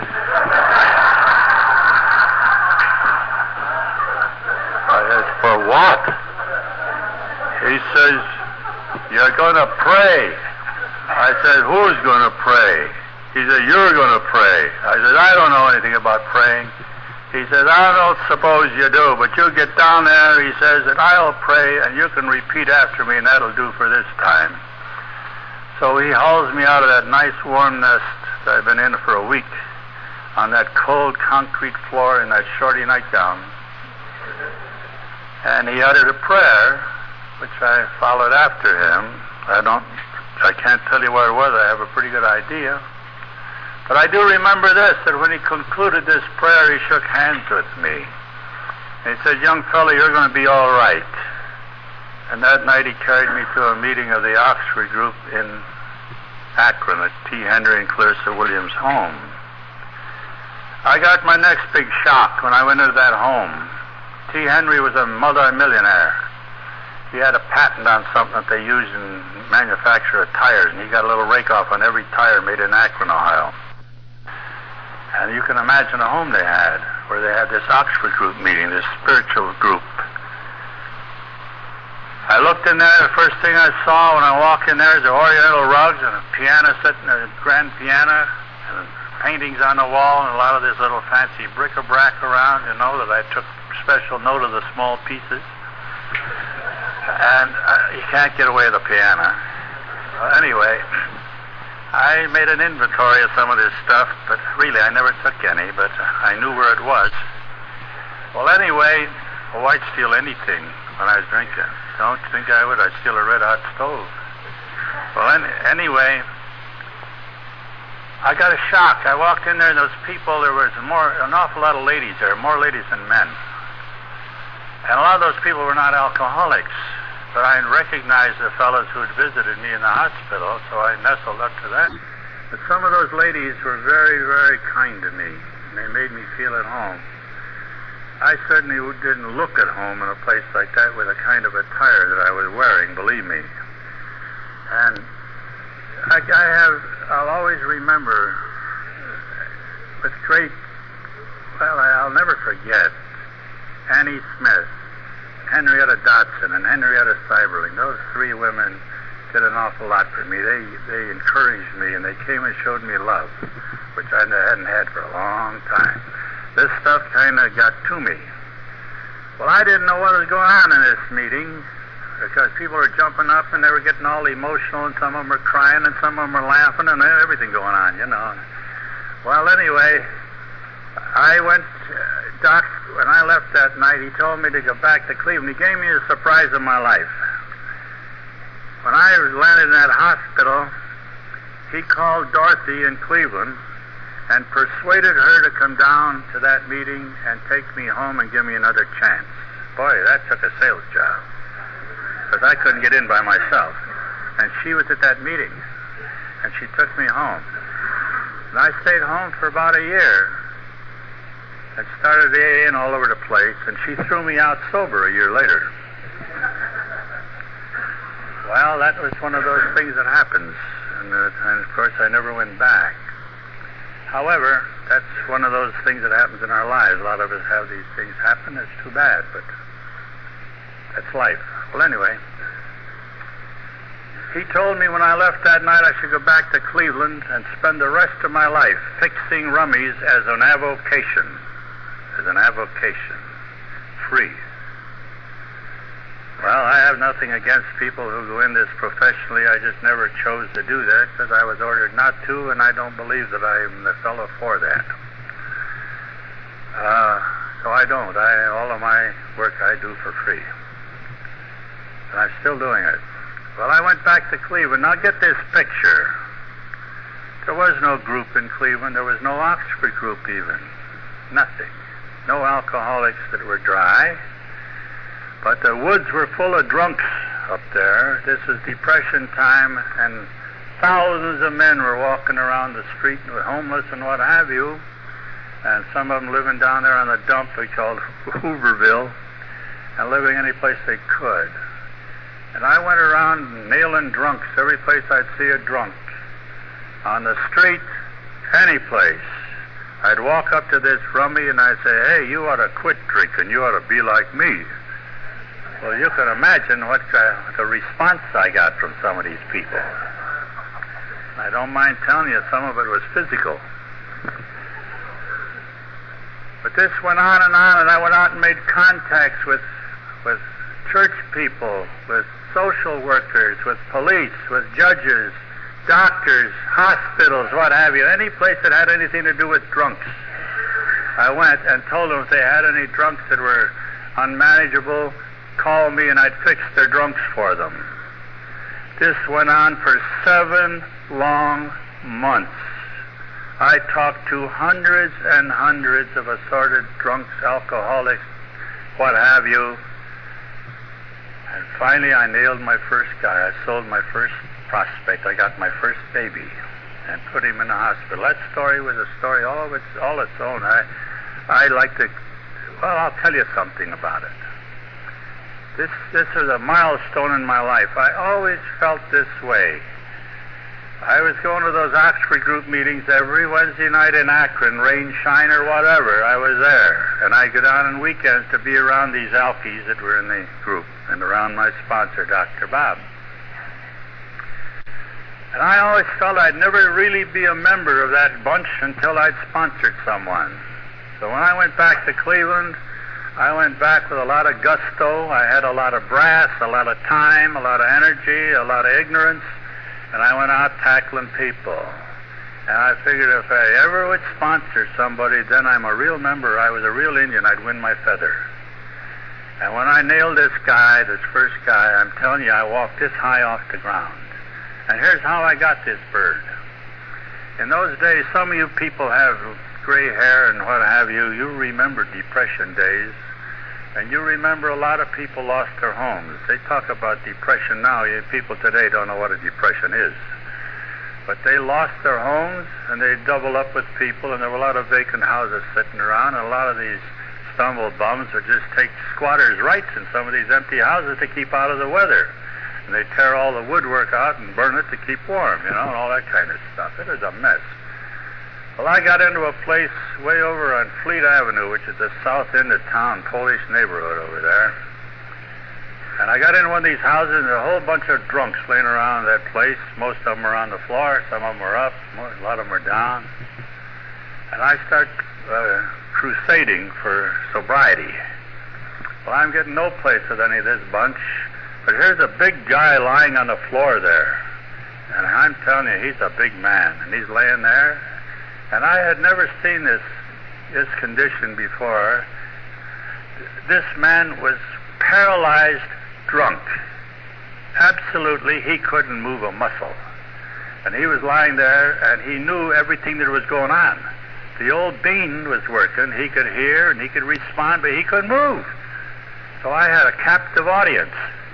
[SPEAKER 1] I says, for what? He says, you're going to pray. I said, who's going to pray? He said, you're going to pray. I said, I don't know anything about praying. He says, I don't suppose you do, but you get down there, he says, and I'll pray, and you can repeat after me, and that'll do for this time. So he hauls me out of that nice warm nest that I've been in for a week on that cold concrete floor in that shorty nightgown. And he uttered a prayer, which I followed after him. I don't, I can't tell you what it was. I have a pretty good idea. But I do remember this, that when he concluded this prayer, he shook hands with me. And he said, young fellow, you're going to be all right. And that night he carried me to a meeting of the Oxford group in Akron at T. Henry and Clarissa Williams' home. I got my next big shock when I went into that home. T. Henry was a multi-millionaire. He had a patent on something that they use in manufacture of tires, and he got a little rake-off on every tire made in Akron, Ohio. And you can imagine a home they had, where they had this Oxford group meeting, this spiritual group. I looked in there, the first thing I saw when I walked in there is the Oriental rugs and a piano sitting there, a grand piano, and paintings on the wall, and a lot of this little fancy bric-a-brac around, you know, that I took special note of the small pieces. And uh, you can't get away with the piano. Well, anyway, I made an inventory of some of this stuff, but really I never took any, but I knew where it was. Well, anyway, oh, I'd steal anything when I was drinking. Don't think I would. I'd steal a red-hot stove. Well, any, anyway, I got a shock. I walked in there, and those people, there was more, an awful lot of ladies there, more ladies than men. And a lot of those people were not alcoholics. But I recognized the fellows who had visited me in the hospital, so I nestled up to that. But some of those ladies were very, very kind to me, and they made me feel at home. I certainly didn't look at home in a place like that with the kind of attire that I was wearing, believe me. And I, I have, I'll always remember with great, well, I'll never forget Annie Smith, Henrietta Dodson, and Henrietta Seiberling. Those three women did an awful lot for me. They they encouraged me, and they came and showed me love, which I hadn't had for a long time. This stuff kind of got to me. Well, I didn't know what was going on in this meeting because people were jumping up and they were getting all emotional, and some of them were crying and some of them were laughing and everything going on, you know. Well, anyway, I went, uh, Doc, when I left that night, he told me to go back to Cleveland. He gave me the surprise of my life. When I landed in that hospital, he called Dorothy in Cleveland and persuaded her to come down to that meeting and take me home and give me another chance. Boy, that took a sales job, because I couldn't get in by myself. And she was at that meeting, and she took me home. And I stayed home for about a year and started A A and all over the place, and she threw me out sober a year later. Well, that was one of those things that happens, and, uh, and of course I never went back. However, that's one of those things that happens in our lives. A lot of us have these things happen. It's too bad, but that's life. Well, anyway, he told me when I left that night I should go back to Cleveland and spend the rest of my life fixing rummies as an avocation, as an avocation, free. Well, I have nothing against people who go in this professionally. I just never chose to do that because I was ordered not to, and I don't believe that I'm the fellow for that. Uh, so I don't. I, all of my work I do for free. And I'm still doing it. Well, I went back to Cleveland. Now get this picture. There was no group in Cleveland. There was no Oxford group even. Nothing. No alcoholics that were dry. But the woods were full of drunks up there. This was Depression time, and thousands of men were walking around the street with homeless and what have you, and some of them living down there on the dump we called Hooverville, and living any place they could. And I went around nailing drunks every place I'd see a drunk. On the street, any place. I'd walk up to this rummy and I'd say, "Hey, you ought to quit drinking. You ought to be like me." Well, you can imagine what uh, the response I got from some of these people. I don't mind telling you, some of it was physical. But this went on and on, and I went out and made contacts with, with church people, with social workers, with police, with judges, doctors, hospitals, what have you, any place that had anything to do with drunks. I went and told them if they had any drunks that were unmanageable, call me and I'd fix their drunks for them. This went on for seven long months. I talked to hundreds and hundreds of assorted drunks, alcoholics, what have you. And finally I nailed my first guy. I sold my first prospect. I got my first baby and put him in the hospital. That story was a story all of its, all its own. I, I like to, well, I'll tell you something about it. This, this is a milestone in my life. I always felt this way. I was going to those Oxford group meetings every Wednesday night in Akron, rain, shine, or whatever. I was there. And I'd go down on weekends to be around these alkies that were in the group and around my sponsor, Doctor Bob. And I always felt I'd never really be a member of that bunch until I'd sponsored someone. So when I went back to Cleveland, I went back with a lot of gusto. I had a lot of brass, a lot of time, a lot of energy, a lot of ignorance, and I went out tackling people. And I figured if I ever would sponsor somebody, then I'm a real member. I was a real Indian. I'd win my feather. And when I nailed this guy, this first guy, I'm telling you, I walked this high off the ground. And here's how I got this bird. In those days, some of you people have gray hair and what have you. You remember Depression days. And you remember a lot of people lost their homes. They talk about depression now. People today don't know what a depression is. But they lost their homes, and they doubled up with people, and there were a lot of vacant houses sitting around, and a lot of these some old bums would just take squatters' rights in some of these empty houses to keep out of the weather. And they tear all the woodwork out and burn it to keep warm, you know, and all that kind of stuff. It is a mess. Well, I got into a place way over on Fleet Avenue, which is the south end of town, Polish neighborhood over there. And I got into one of these houses, and a whole bunch of drunks laying around that place. Most of them were on the floor, some of them were up, a lot of them were down. And I start uh, crusading for sobriety. Well, I'm getting no place with any of this bunch, but here's a big guy lying on the floor there. And I'm telling you, he's a big man, and he's laying there. And I had never seen this, this condition before. This man was paralyzed drunk. Absolutely, he couldn't move a muscle. And he was lying there, and he knew everything that was going on. The old bean was working. He could hear, and he could respond, but he couldn't move. So I had a captive audience.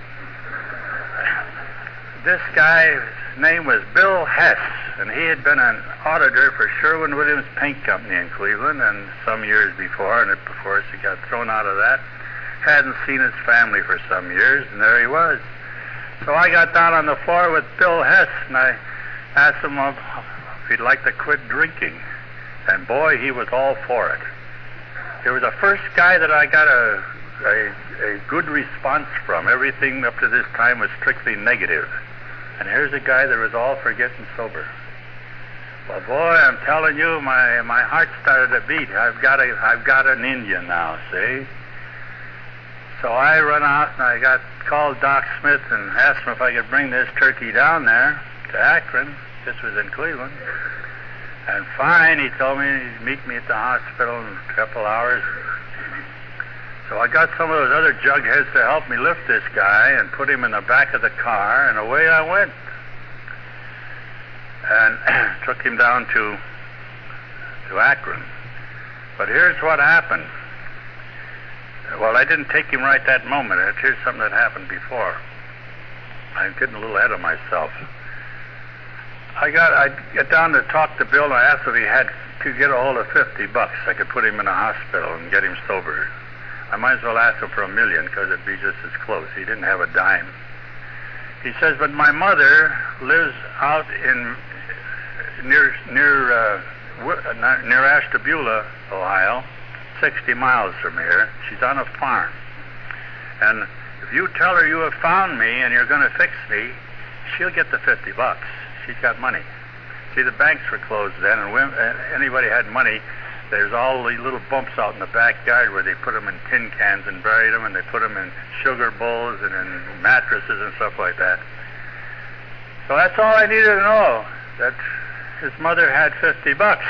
[SPEAKER 1] This guy's name was Bill Hess, and he had been an auditor for Sherwin-Williams Paint Company in Cleveland, and some years before, and before he got thrown out of that. Hadn't seen his family for some years, and there he was. So I got down on the floor with Bill Hess, and I asked him if he'd like to quit drinking. And boy, he was all for it. He was the first guy that I got a, a, a good response from. Everything up to this time was strictly negative. And here's a guy that was all for getting sober. Well, boy, I'm telling you, my, my heart started to beat. I've got a, I've got an Indian now, see? So I run out and I got called Doc Smith and asked him if I could bring this turkey down there to Akron. This was in Cleveland. And fine, he told me he'd meet me at the hospital in a couple hours. So I got some of those other jugheads to help me lift this guy and put him in the back of the car, and away I went. And took him down to, to Akron. But here's what happened. Well, I didn't take him right that moment. Here's something that happened before. I'm getting a little ahead of myself. I got I get down to talk to Bill, and I asked if he had could get a hold of fifty bucks. I could put him in a hospital and get him sober. I might as well ask him for a million, because it'd be just as close. He didn't have a dime. He says, but my mother lives out in near near uh, near Ashtabula, Ohio, sixty miles from here. She's on a farm. And if you tell her you have found me and you're going to fix me, she'll get the fifty bucks. She's got money. See, the banks were closed then, and when anybody had money, there's all these little bumps out in the backyard where they put them in tin cans and buried them, and they put them in sugar bowls and in mattresses and stuff like that. So that's all I needed to know, that his mother had fifty bucks.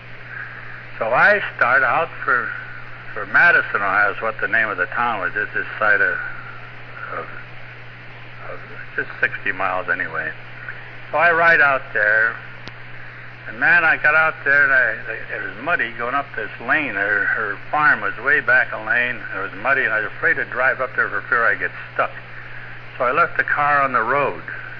[SPEAKER 1] So I start out for for Madison, Ohio, is what the name of the town was. It's this side of, of, of just sixty miles anyway. So I ride out there, and man, I got out there, and I, it was muddy going up this lane. Her, her farm was way back a lane. It was muddy, and I was afraid to drive up there for fear I'd get stuck. So I left the car on the road.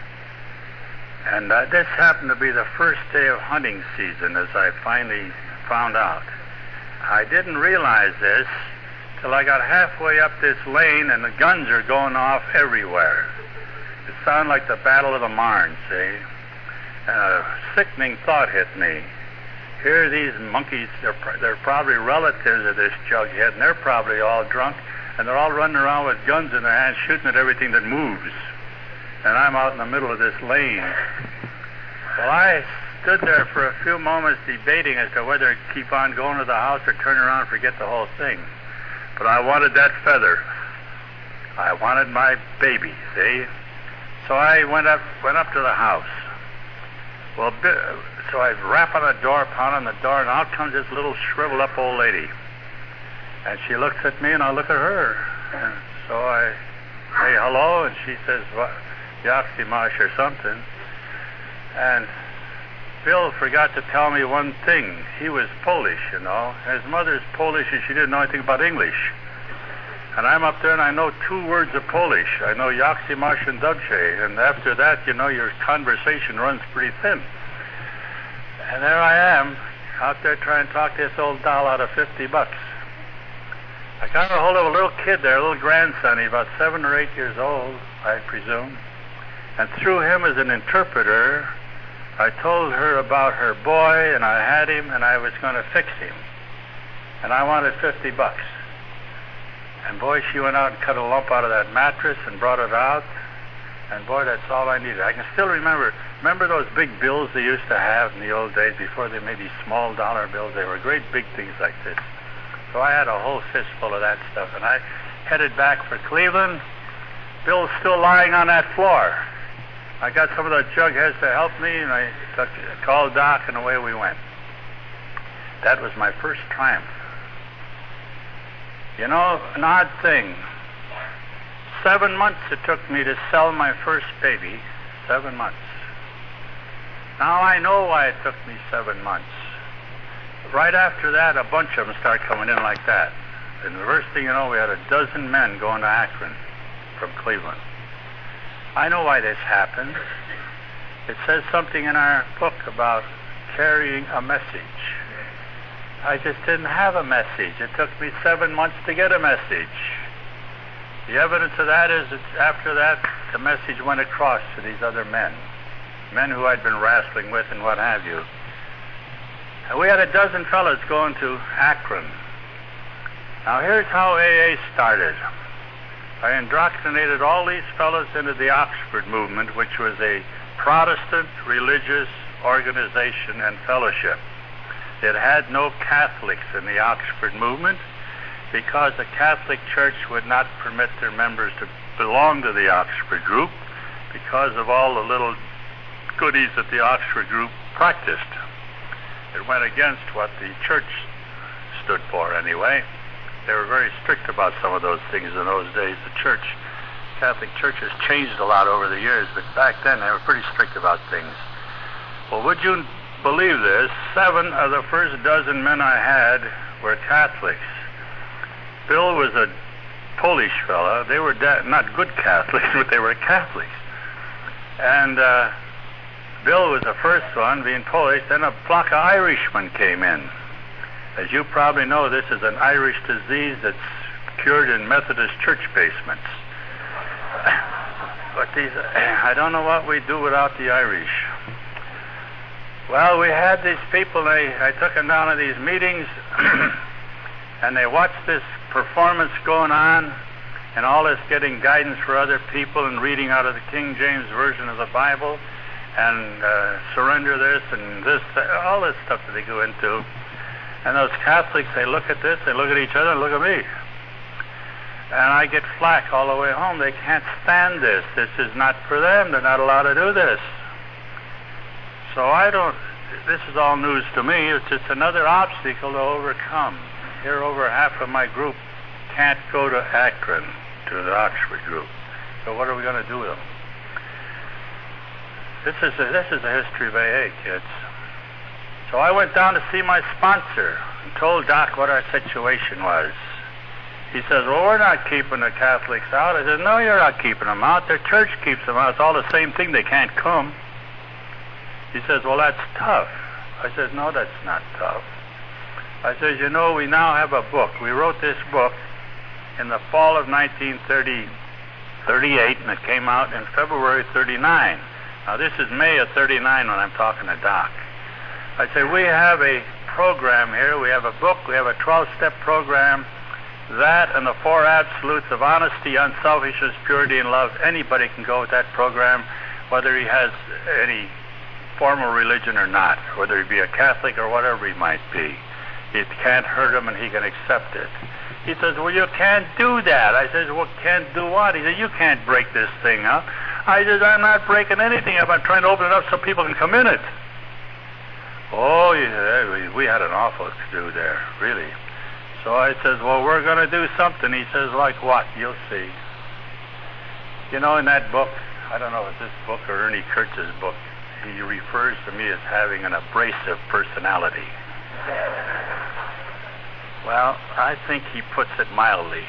[SPEAKER 1] And uh, this happened to be the first day of hunting season, as I finally found out. I didn't realize this till I got halfway up this lane, and the guns are going off everywhere. It sounded like the Battle of the Marne, see? And a sickening thought hit me. Here are these monkeys, they're, they're probably relatives of this jughead, and they're probably all drunk, and they're all running around with guns in their hands, shooting at everything that moves. And I'm out in the middle of this lane. Well, I stood there for a few moments debating as to whether to keep on going to the house or turn around and forget the whole thing. But I wanted that feather. I wanted my baby, see? So I went up went up to the house. Well, so I rap on the door, pound on the door, and out comes this little shriveled up old lady. And she looks at me, and I look at her. And so I say hello, and she says, what, Yaksimash or something. And Bill forgot to tell me one thing. He was Polish, you know. His mother's Polish, and she didn't know anything about English. And I'm up there, and I know two words of Polish. I know Yaksimash and Dubche. And after that, you know, your conversation runs pretty thin. And there I am, out there trying to talk this old doll out of fifty bucks. I got a hold of a little kid there, a little grandson. He's about seven or eight years old, I presume. And through him as an interpreter, I told her about her boy, and I had him, and I was going to fix him. And I wanted fifty bucks. And boy, she went out and cut a lump out of that mattress and brought it out. And boy, that's all I needed. I can still remember, remember those big bills they used to have in the old days before they made these small dollar bills? They were great big things like this. So I had a whole fistful of that stuff, and I headed back for Cleveland. Bill's still lying on that floor. I got some of the jugheads to help me, and I took, called Doc, and away we went. That was my first triumph. You know, an odd thing. Seven months it took me to sell my first baby. Seven months. Now I know why it took me seven months. Right after that, a bunch of them start coming in like that. And the first thing you know, we had a dozen men going to Akron from Cleveland. I know why this happened. It says something in our book about carrying a message. I just didn't have a message. It took me seven months to get a message. The evidence of that is that after that, the message went across to these other men, men who I'd been wrestling with and what have you. And we had a dozen fellows going to Akron. Now here's how A A started. I indoctrinated all these fellows into the Oxford movement, which was a Protestant religious organization and fellowship. It had no Catholics in the Oxford movement because the Catholic Church would not permit their members to belong to the Oxford group because of all the little goodies that the Oxford group practiced. It went against what the church stood for anyway. They were very strict about some of those things in those days. The church, Catholic Church has changed a lot over the years, but back then they were pretty strict about things. Well, would you believe this? Seven of the first dozen men I had were Catholics. Bill was a Polish fella. They were da- not good Catholics, but they were Catholics. And uh, Bill was the first one, being Polish. Then a flock of Irishmen came in. As you probably know, this is an Irish disease that's cured in Methodist church basements. But these, I don't know what we'd do without the Irish. Well, we had these people, they, I took them down to these meetings, and they watched this performance going on, and all this getting guidance for other people and reading out of the King James Version of the Bible, and uh, surrender this and this, all this stuff that they go into. And those Catholics, they look at this, they look at each other, and look at me. And I get flack all the way home. They can't stand this. This is not for them. They're not allowed to do this. So I don't, this is all news to me. It's just another obstacle to overcome. Here, over half of my group can't go to Akron, to the Oxford group. So what are we going to do with them? This is a, this is a history of A A, kids. So I went down to see my sponsor and told Doc what our situation was. He says, well, we're not keeping the Catholics out. I said, no, you're not keeping them out. Their church keeps them out. It's all the same thing. They can't come. He says, well, that's tough. I said, no, that's not tough. I said, you know, we now have a book. We wrote this book in the fall of nineteen thirty-eight, and it came out in February thirty-nine. Now, this is May of thirty-nine when I'm talking to Doc. I said, we have a program here. We have a book. We have a twelve-step program. That and the four absolutes of honesty, unselfishness, purity, and love. Anybody can go with that program, whether he has any formal religion or not, whether he be a Catholic or whatever he might be. It can't hurt him, and he can accept it. He says, well, you can't do that. I says, well, can't do what? He says, you can't break this thing up. I says, I'm not breaking anything up. I'm trying to open it up so people can come in it. Oh, yeah, we had an awful to do there, really. So I says, well, we're going to do something. He says, like what? You'll see. You know, in that book, I don't know if it's this book or Ernie Kurtz's book, he refers to me as having an abrasive personality. Well, I think he puts it mildly.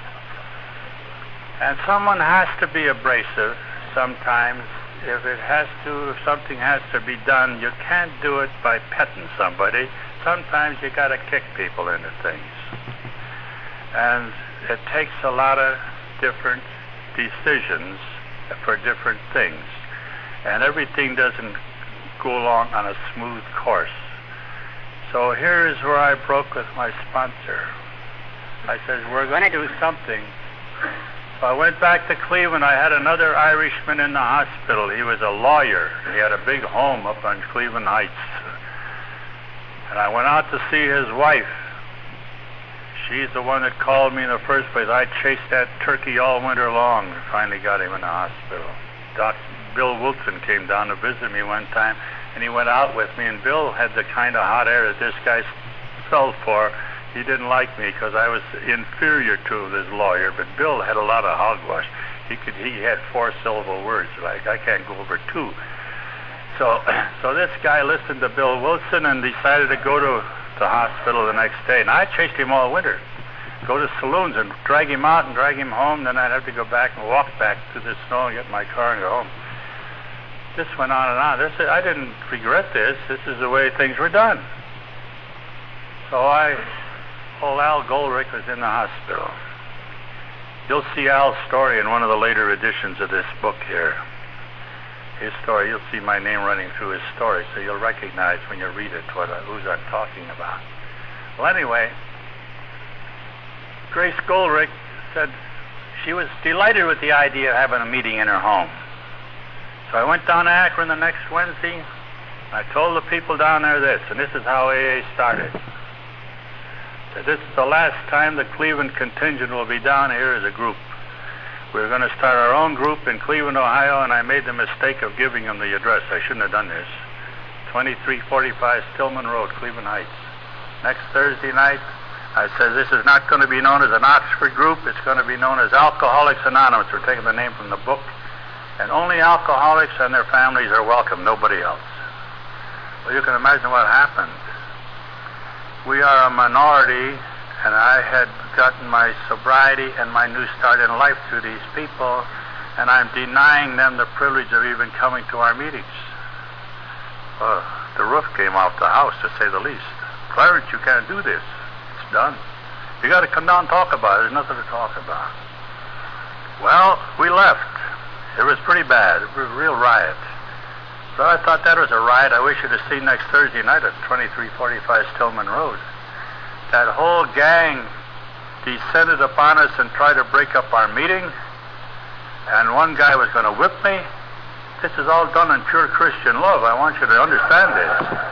[SPEAKER 1] And someone has to be abrasive sometimes. If it has to, if something has to be done, you can't do it by petting somebody. Sometimes you got to kick people into things. And it takes a lot of different decisions for different things. And everything doesn't go along on a smooth course. So here is where I broke with my sponsor. I said, we're going to do something. So I went back to Cleveland. I had another Irishman in the hospital. He was a lawyer. He had a big home up on Cleveland Heights. And I went out to see his wife. She's the one that called me in the first place. I chased that turkey all winter long and finally got him in the hospital. Doc Bill Wilson came down to visit me one time, and he went out with me, and Bill had the kind of hot air that this guy fell for. He didn't like me because I was inferior to this lawyer, but Bill had a lot of hogwash. He could he had four syllable words, like I can't go over two. So so this guy listened to Bill Wilson and decided to go to the hospital the next day. And I chased him all winter. Go to saloons and drag him out and drag him home. Then I'd have to go back and walk back through the snow and get in my car and go home. This went on and on. This I didn't regret this. This is the way things were done. So I, old Al Goldrick was in the hospital. You'll see Al's story in one of the later editions of this book here. His story, you'll see my name running through his story, so you'll recognize when you read it what uh, who's I'm talking about. Well, anyway, Grace Goldrick said she was delighted with the idea of having a meeting in her home. So I went down to Akron the next Wednesday. I told the people down there this, and this is how A A started. That this is the last time the Cleveland contingent will be down here as a group. We're going to start our own group in Cleveland, Ohio, and I made the mistake of giving them the address. I shouldn't have done this. twenty-three forty-five Stillman Road, Cleveland Heights. Next Thursday night, I said this is not going to be known as an Oxford group. It's going to be known as Alcoholics Anonymous. We're taking the name from the book. And only alcoholics and their families are welcome, nobody else. Well, you can imagine what happened. We are a minority, and I had gotten my sobriety and my new start in life through these people, and I'm denying them the privilege of even coming to our meetings. Uh, the roof came off the house, to say the least. Clarence, you can't do this. It's done. You got to come down and talk about it. There's nothing to talk about. Well, we left. It was pretty bad. It was a real riot. So I thought that was a riot I wish you'd have seen next Thursday night at twenty-three forty-five Stillman Road. That whole gang descended upon us and tried to break up our meeting. And one guy was going to whip me. This is all done in pure Christian love. I want you to understand this.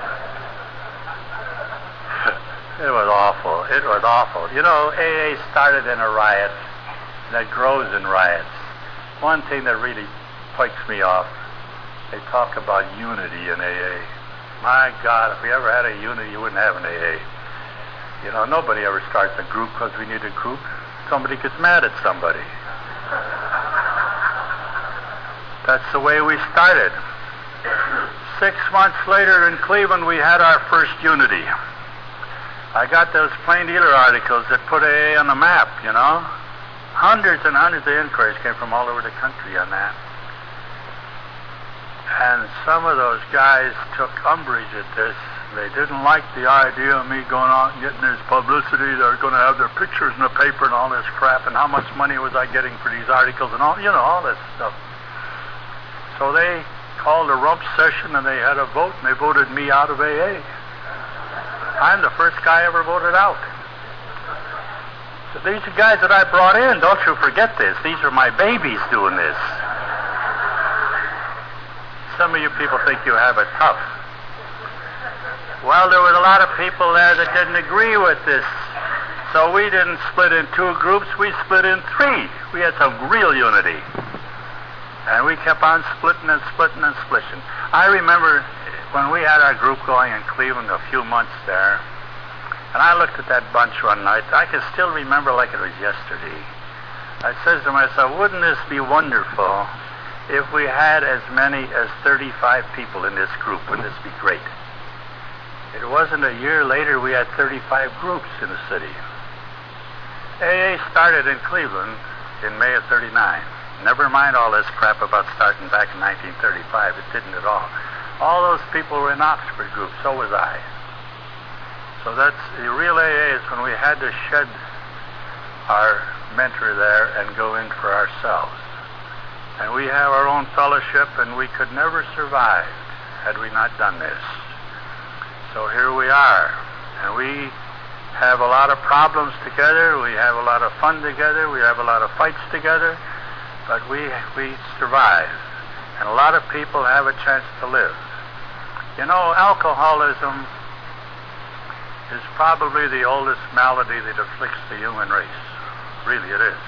[SPEAKER 1] It was awful. It was awful. You know, A A started in a riot that grows in riots. One thing that really pikes me off, they talk about unity in A A. My God, if we ever had a unity, you wouldn't have an A A. You know, nobody ever starts a group because we need a group. Somebody gets mad at somebody. That's the way we started. Six months later in Cleveland, we had our first unity. I got those plain dealer articles that put A A on the map, you know. Hundreds and hundreds of inquiries came from all over the country on that. And some of those guys took umbrage at this. They didn't like the idea of me going out and getting this publicity. They were going to have their pictures in the paper and all this crap, and how much money was I getting for these articles and all, you know, all this stuff. So they called a rump session and they had a vote, and they voted me out of A A. I'm the first guy ever voted out. So these are guys that I brought in. Don't you forget this. These are my babies doing this. Some of you people think you have it tough. Well, there was a lot of people there that didn't agree with this. So we didn't split in two groups. We split in three. We had some real unity. And we kept on splitting and splitting and splitting. I remember when we had our group going in Cleveland a few months there, and I looked at that bunch one night. I can still remember like it was yesterday. I says to myself, wouldn't this be wonderful if we had as many as thirty-five people in this group? Wouldn't this be great? It wasn't a year later we had thirty-five groups in the city. A A started in Cleveland in May of thirty-nine. Never mind all this crap about starting back in nineteen thirty-five. It didn't at all. All those people were in Oxford groups. So was I. So that's the real A A is when we had to shed our mentor there and go in for ourselves. And we have our own fellowship, and we could never survive had we not done this. So here we are, and we have a lot of problems together, we have a lot of fun together, we have a lot of fights together, but we we survive. And a lot of people have a chance to live. You know, alcoholism is probably the oldest malady that afflicts the human race. Really, it is.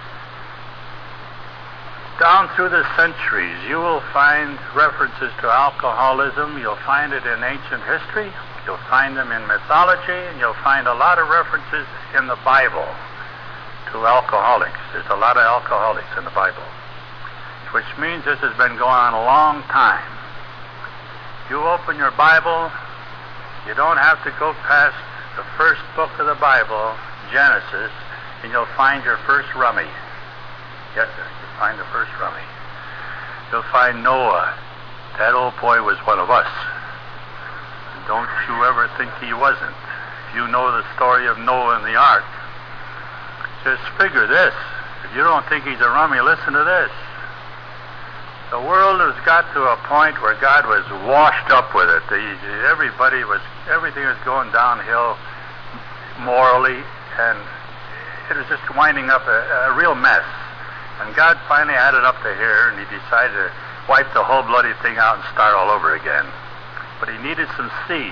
[SPEAKER 1] Down through the centuries, you will find references to alcoholism. You'll find it in ancient history. You'll find them in mythology, and you'll find a lot of references in the Bible to alcoholics. There's a lot of alcoholics in the Bible, which means this has been going on a long time. You open your Bible, you don't have to go past the first book of the Bible, Genesis, and you'll find your first rummy. Yes, sir. You'll find the first rummy. You'll find Noah. That old boy was one of us. Don't you ever think he wasn't. If you know the story of Noah and the ark, just figure this. If you don't think he's a rummy, listen to this. The world has got to a point where God was washed up with it. The, everybody was, everything was going downhill morally, and it was just winding up a, a real mess. And God finally had it up to here, and he decided to wipe the whole bloody thing out and start all over again. But he needed some seed.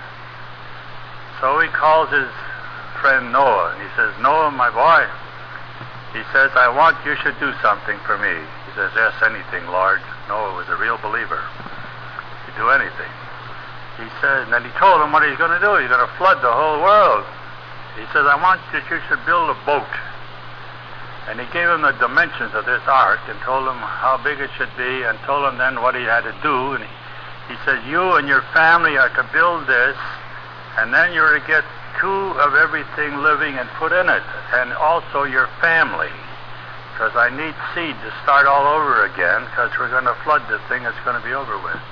[SPEAKER 1] So he calls his friend Noah, and he says, Noah, my boy, he says, I want you should do something for me. He says, yes, anything, Lord. Noah was a real believer. He'd do anything. He says, and then he told him what he's going to do. He's going to flood the whole world. He says, I want that you should build a boat. And he gave him the dimensions of this ark and told him how big it should be and told him then what he had to do. And he, he said, you and your family are to build this, and then you're to get two of everything living and put in it, and also your family, because I need seed to start all over again, because we're going to flood the thing that's going to be over with.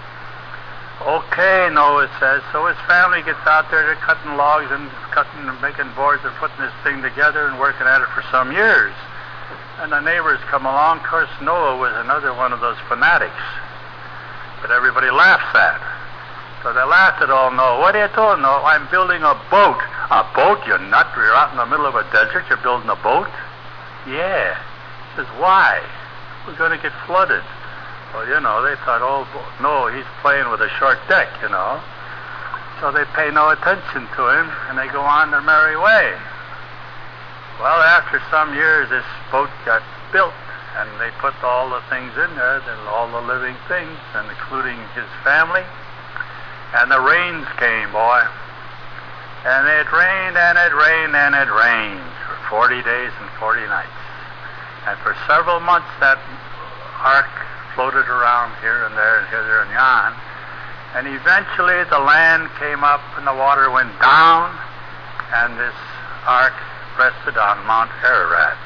[SPEAKER 1] Okay, Noah says. So his family gets out there, they're cutting logs and cutting and making boards and putting this thing together and working at it for some years. And the neighbors come along. Of course, Noah was another one of those fanatics that everybody laughs at. So they laughed at old Noah. What are you doing, Noah? I'm building a boat. A boat? You nut? You're out in the middle of a desert. You're building a boat? Yeah. He says, why? We're going to get flooded. Well, you know, they thought, oh, no, he's playing with a short deck, you know. So they pay no attention to him, and they go on their merry way. Well, after some years, this boat got built, and they put all the things in there, all the living things, and including his family. And the rains came, boy. And it rained, and it rained, and it rained for forty days and forty nights. And for several months, that ark floated around here and there and hither and yon. And eventually the land came up and the water went down, and this ark rested on Mount Ararat.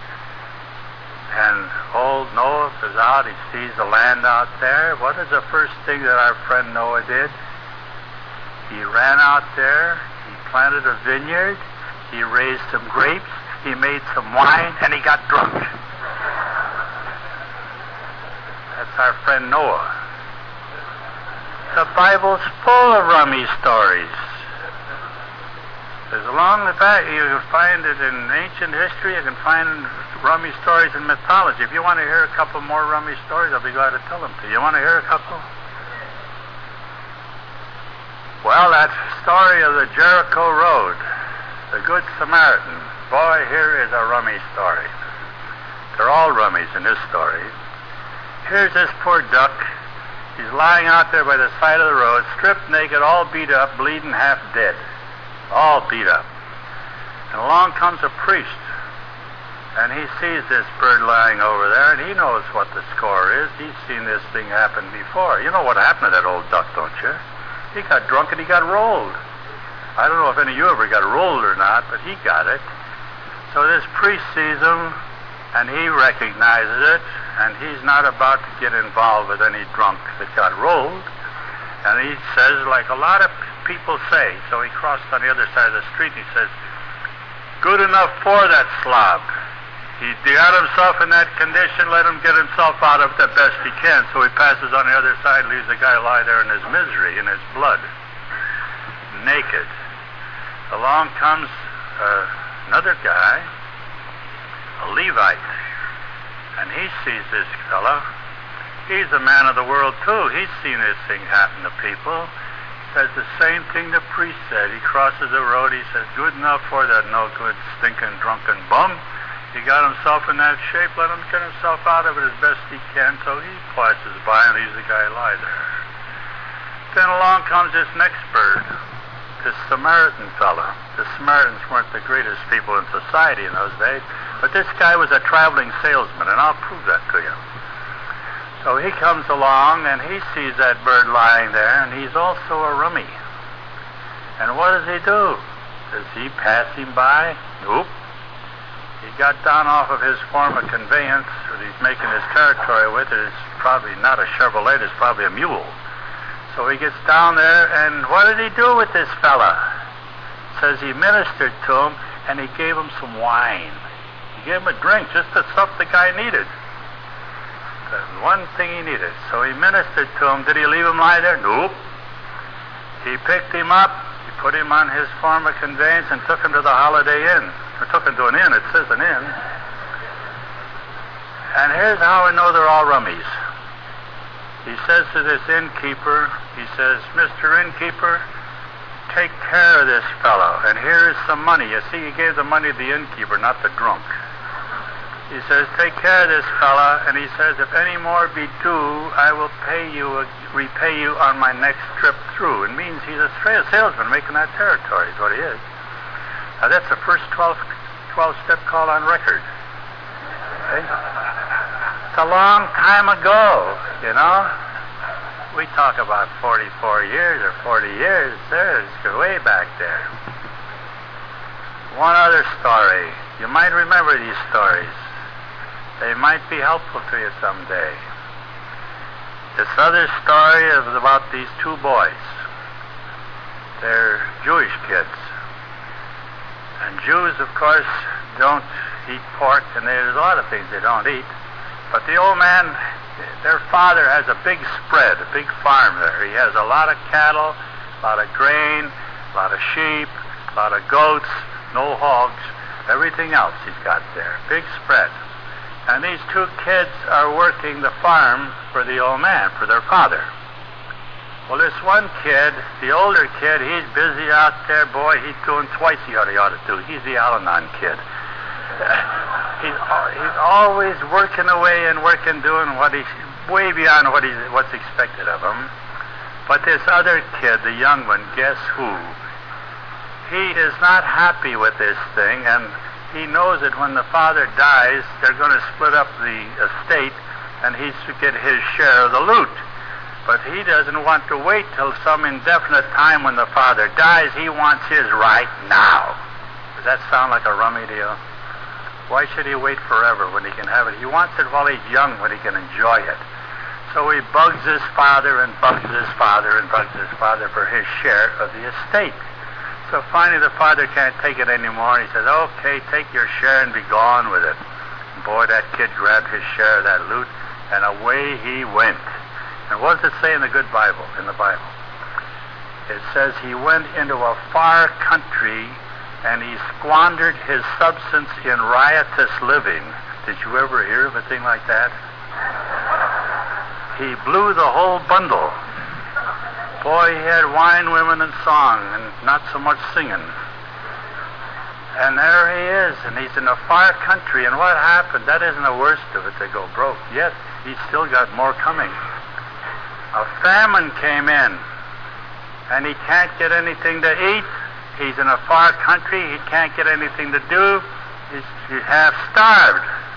[SPEAKER 1] And old Noah is out, he sees the land out there. What is the first thing that our friend Noah did? He ran out there, he planted a vineyard, he raised some grapes, he made some wine, and he got drunk. That's our friend Noah. The Bible's full of rummy stories. There's along the back, you can find it in ancient history, you can find rummy stories in mythology. If you want to hear a couple more rummy stories, I'll be glad to tell them to you. You want to hear a couple? Well, that story of the Jericho Road, the Good Samaritan. Boy, here is a rummy story. They're all rummies in this story. Here's this poor duck. He's lying out there by the side of the road, stripped naked, all beat up, bleeding, half dead. All beat up. And along comes a priest, and he sees this bird lying over there, and he knows what the score is. He's seen this thing happen before. You know what happened to that old duck, don't you? He got drunk and he got rolled. I don't know if any of you ever got rolled or not, but he got it. So this priest sees him, and he recognizes it, and he's not about to get involved with any drunk that got rolled. And he says, like a lot of people say, so he crossed on the other side of the street, and he says, good enough for that slob. He got himself in that condition, let him get himself out of it the best he can. So he passes on the other side, leaves the guy lie there in his misery, in his blood, naked. Along comes uh, another guy, a Levite, and he sees this fellow. He's a man of the world too. He's seen this thing happen to people. Says the same thing the priest said. He crosses the road, he says, good enough for that no good, stinking, drunken bum. He got himself in that shape, let him get himself out of it as best he can, so he passes by and leaves the guy lie there. Then along comes this next bird, this Samaritan fellow. The Samaritans weren't the greatest people in society in those days, but this guy was a traveling salesman, and I'll prove that to you. So he comes along, and he sees that bird lying there, and he's also a rummy. And what does he do? Does he pass him by? Nope. He got down off of his form of conveyance that he's making his territory with. It's probably not a Chevrolet, it's probably a mule. So he gets down there, and what did he do with this fella? Says he ministered to him, and he gave him some wine. He gave him a drink, just the stuff the guy needed. The one thing he needed. So he ministered to him. Did he leave him lie there? Nope. He picked him up, he put him on his form of conveyance, and took him to the Holiday Inn. Or took him to an inn, it says an inn. And here's how I know they're all rummies. He says to this innkeeper, he says, Mister Innkeeper, take care of this fellow, and here's some money. You see, he gave the money to the innkeeper, not the drunk. He says, take care of this fella, and he says, if any more be due, I will pay you, repay you on my next trip through. It means he's a straight salesman making that territory, is what he is. Now, that's the first twelve-step call on record. Okay? It's a long time ago, you know. We talk about forty-four years or forty years. There's way back there. One other story. You might remember these stories. They might be helpful to you someday. This other story is about these two boys. They're Jewish kids. And Jews, of course, don't eat pork, and there's a lot of things they don't eat. But the old man, their father has a big spread, a big farm there. He has a lot of cattle, a lot of grain, a lot of sheep, a lot of goats, no hogs, everything else he's got there. Big spread. And these two kids are working the farm for the old man, for their father. Well, this one kid, the older kid, he's busy out there. Boy, he's doing twice what he ought to do. He's the Al-Anon kid. he's, he's always working away and working, doing what he's way beyond what he's, what's expected of him. But this other kid, the young one, guess who? He is not happy with this thing, and he knows that when the father dies, they're going to split up the estate, and he's to get his share of the loot. But he doesn't want to wait till some indefinite time when the father dies. He wants his right now. Does that sound like a rummy deal? Why should he wait forever when he can have it? He wants it while he's young, when he can enjoy it. So he bugs his father and bugs his father and bugs his father for his share of the estate. So finally the father can't take it anymore. He says, okay, take your share and be gone with it. And boy, that kid grabbed his share of that loot, and away he went. And what does it say in the good Bible, in the Bible? It says he went into a far country and he squandered his substance in riotous living. Did you ever hear of a thing like that? He blew the whole bundle. Boy, he had wine, women, and song, and not so much singing. And there he is, and he's in a far country, and what happened? That isn't the worst of it to go broke. Yet, he's still got more coming. A famine came in, and he can't get anything to eat. He's in a far country. He can't get anything to do. He's, he's half starved.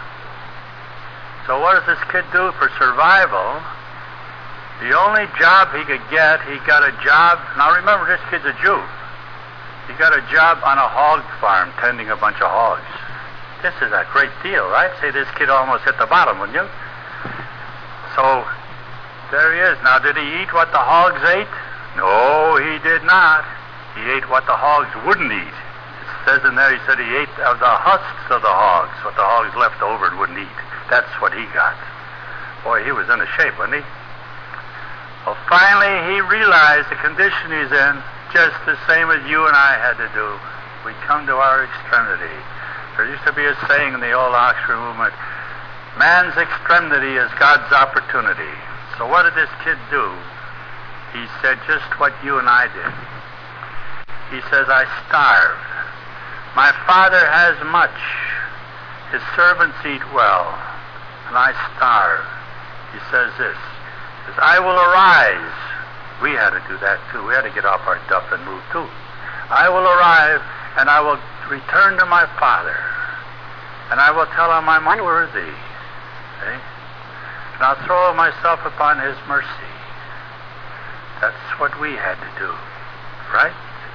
[SPEAKER 1] So what does this kid do for survival? The only job he could get, he got a job. Now remember, this kid's a Jew. He got a job on a hog farm, tending a bunch of hogs. This is a great deal, right? Say this kid almost hit the bottom, wouldn't you? So there he is. Now, did he eat what the hogs ate? No, he did not. He ate what the hogs wouldn't eat. It's says in there, he said he ate of the husks of the hogs, what the hogs left over and wouldn't eat. That's what he got. Boy, he was in a shape, wasn't he? Well, finally, he realized the condition he's in, just the same as you and I had to do. We come to our extremity. There used to be a saying in the old Oxford movement, man's extremity is God's opportunity. So what did this kid do? He said just what you and I did. He says, I starve. My father has much. His servants eat well, and I starve. He says this, he says, I will arise. We had to do that too. We had to get off our duff and move too. I will arrive, and I will return to my father, and I will tell him I'm unworthy. Okay? And I'll throw myself upon his mercy. That's what we had to do, right?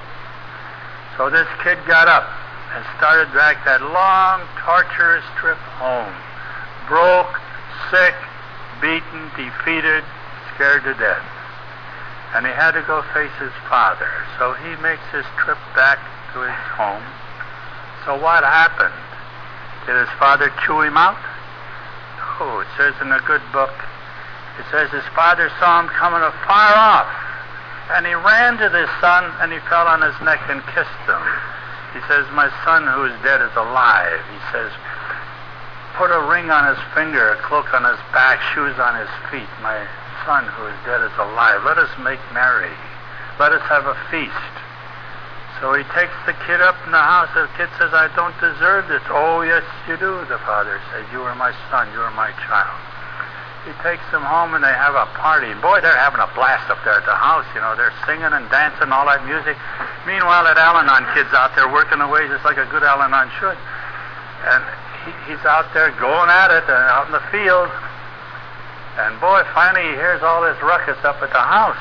[SPEAKER 1] So this kid got up and started back that long, torturous trip home. Broke, sick, beaten, defeated, scared to death. And he had to go face his father. So he makes his trip back to his home. So what happened? Did his father chew him out? Oh, it says in a good book, it says his father saw him coming afar off. And he ran to this son, and he fell on his neck and kissed him. He says, my son who is dead is alive. He says, put a ring on his finger, a cloak on his back, shoes on his feet. My son who is dead is alive. Let us make merry. Let us have a feast. So he takes the kid up in the house. The kid says, I don't deserve this. Oh, yes, you do, the father says. You are my son. You are my child. He takes them home, and they have a party. Boy, they're having a blast up there at the house. You know, they're singing and dancing, all that music. Meanwhile, that Al-Anon kid's out there working away just like a good Al-Anon should. And he, he's out there going at it and out in the field. And boy, finally he hears all this ruckus up at the house.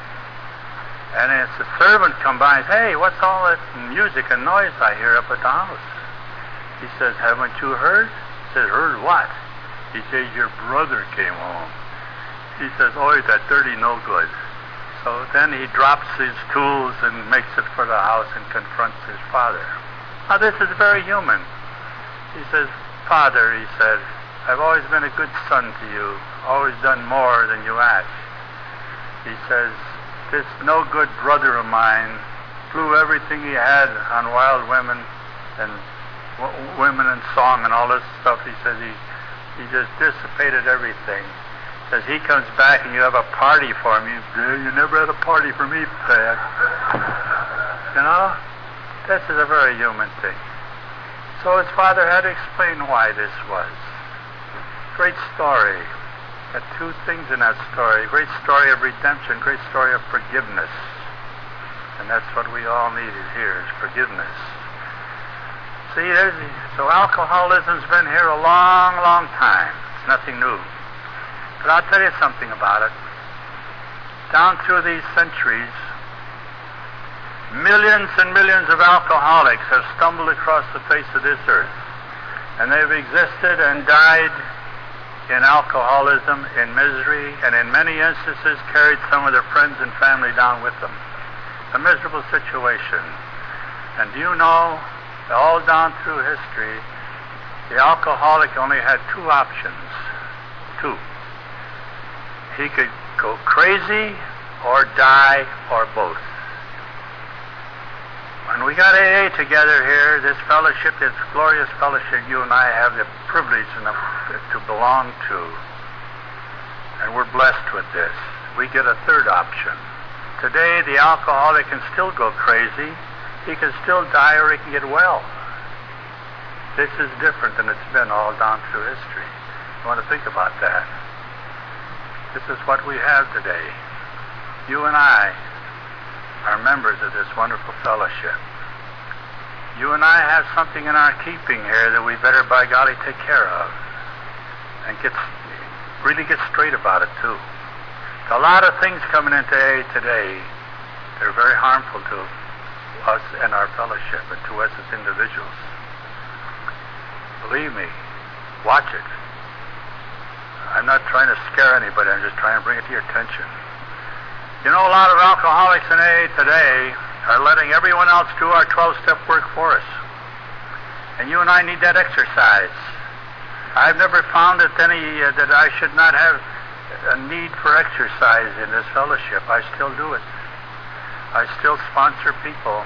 [SPEAKER 1] And it's the servant come by and says, hey, what's all that music and noise I hear up at the house? He says, haven't you heard? He says, heard what? He says, your brother came home. He says, oh, that dirty no good. So then he drops his tools and makes it for the house and confronts his father. Now this is very human. He says, Father, he said, I've always been a good son to you, always done more than you asked. He says, this no good brother of mine blew everything he had on wild women and w- women and song and all this stuff. He says he He just dissipated everything. Says he comes back and you have a party for him. You, you never had a party for me, Dad. You know? This is a very human thing. So his father had to explain why this was. Great story. Got two things in that story. Great story of redemption, great story of forgiveness. And that's what we all needed here, is forgiveness. See, there's, so alcoholism's been here a long, long time. It's nothing new. But I'll tell you something about it. Down through these centuries, millions and millions of alcoholics have stumbled across the face of this earth. And they've existed and died in alcoholism, in misery, and in many instances carried some of their friends and family down with them. A miserable situation. And do you know, all down through history, the alcoholic only had two options. Two. He could go crazy or die or both. When we got A A together here, this fellowship, this glorious fellowship you and I have the privilege and the, to belong to, and we're blessed with this, we get a third option. Today, the alcoholic can still go crazy. He can still die or he can get well. This is different than it's been all down through history. You want to think about that. This is what we have today. You and I are members of this wonderful fellowship. You and I have something in our keeping here that we better, by golly, take care of. And get really get straight about it, too. A lot of things coming into A A today, they're very harmful to us and our fellowship, and to us as individuals. Believe me, watch it. I'm not trying to scare anybody, I'm just trying to bring it to your attention. You know, a lot of alcoholics in A A today are letting everyone else do our twelve-step work for us. And you and I need that exercise. I've never found that any uh, that I should not have a need for exercise in this fellowship. I still do it. I still sponsor people.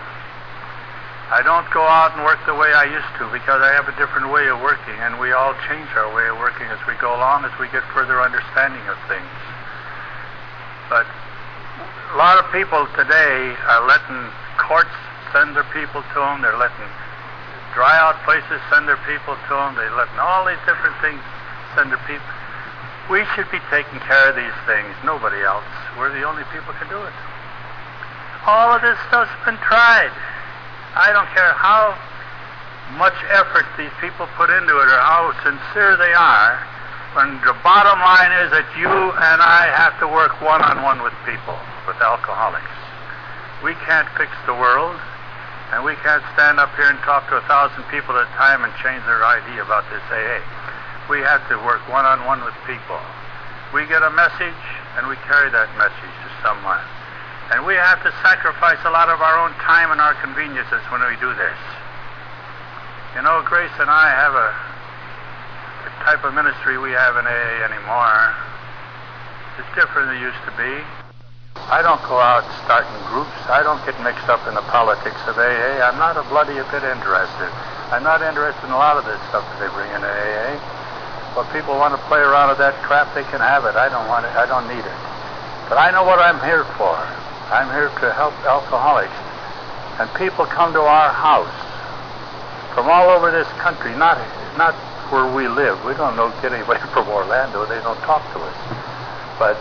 [SPEAKER 1] I don't go out and work the way I used to because I have a different way of working, and we all change our way of working as we go along, as we get further understanding of things. But a lot of people today are letting courts send their people to them. They're letting dry out places send their people to them. They're letting all these different things send their people. We should be taking care of these things. Nobody else. We're the only people who can do it. All of this stuff's been tried. I don't care how much effort these people put into it or how sincere they are, when the bottom line is that you and I have to work one-on-one with people, with alcoholics. We can't fix the world, and we can't stand up here and talk to a thousand people at a time and change their idea about this A A. We have to work one-on-one with people. We get a message, and we carry that message to someone. And we have to sacrifice a lot of our own time and our conveniences when we do this. You know, Grace and I have a the type of ministry we have in A A anymore. It's different than it used to be. I don't go out starting groups. I don't get mixed up in the politics of A A. I'm not a bloody bit interested. I'm not interested in a lot of this stuff that they bring in A A. But people want to play around with that crap, they can have it. I don't want it. I don't need it. But I know what I'm here for. I'm here to help alcoholics. And people come to our house from all over this country, not not where we live. We don't know get anybody from Orlando. They don't talk to us. But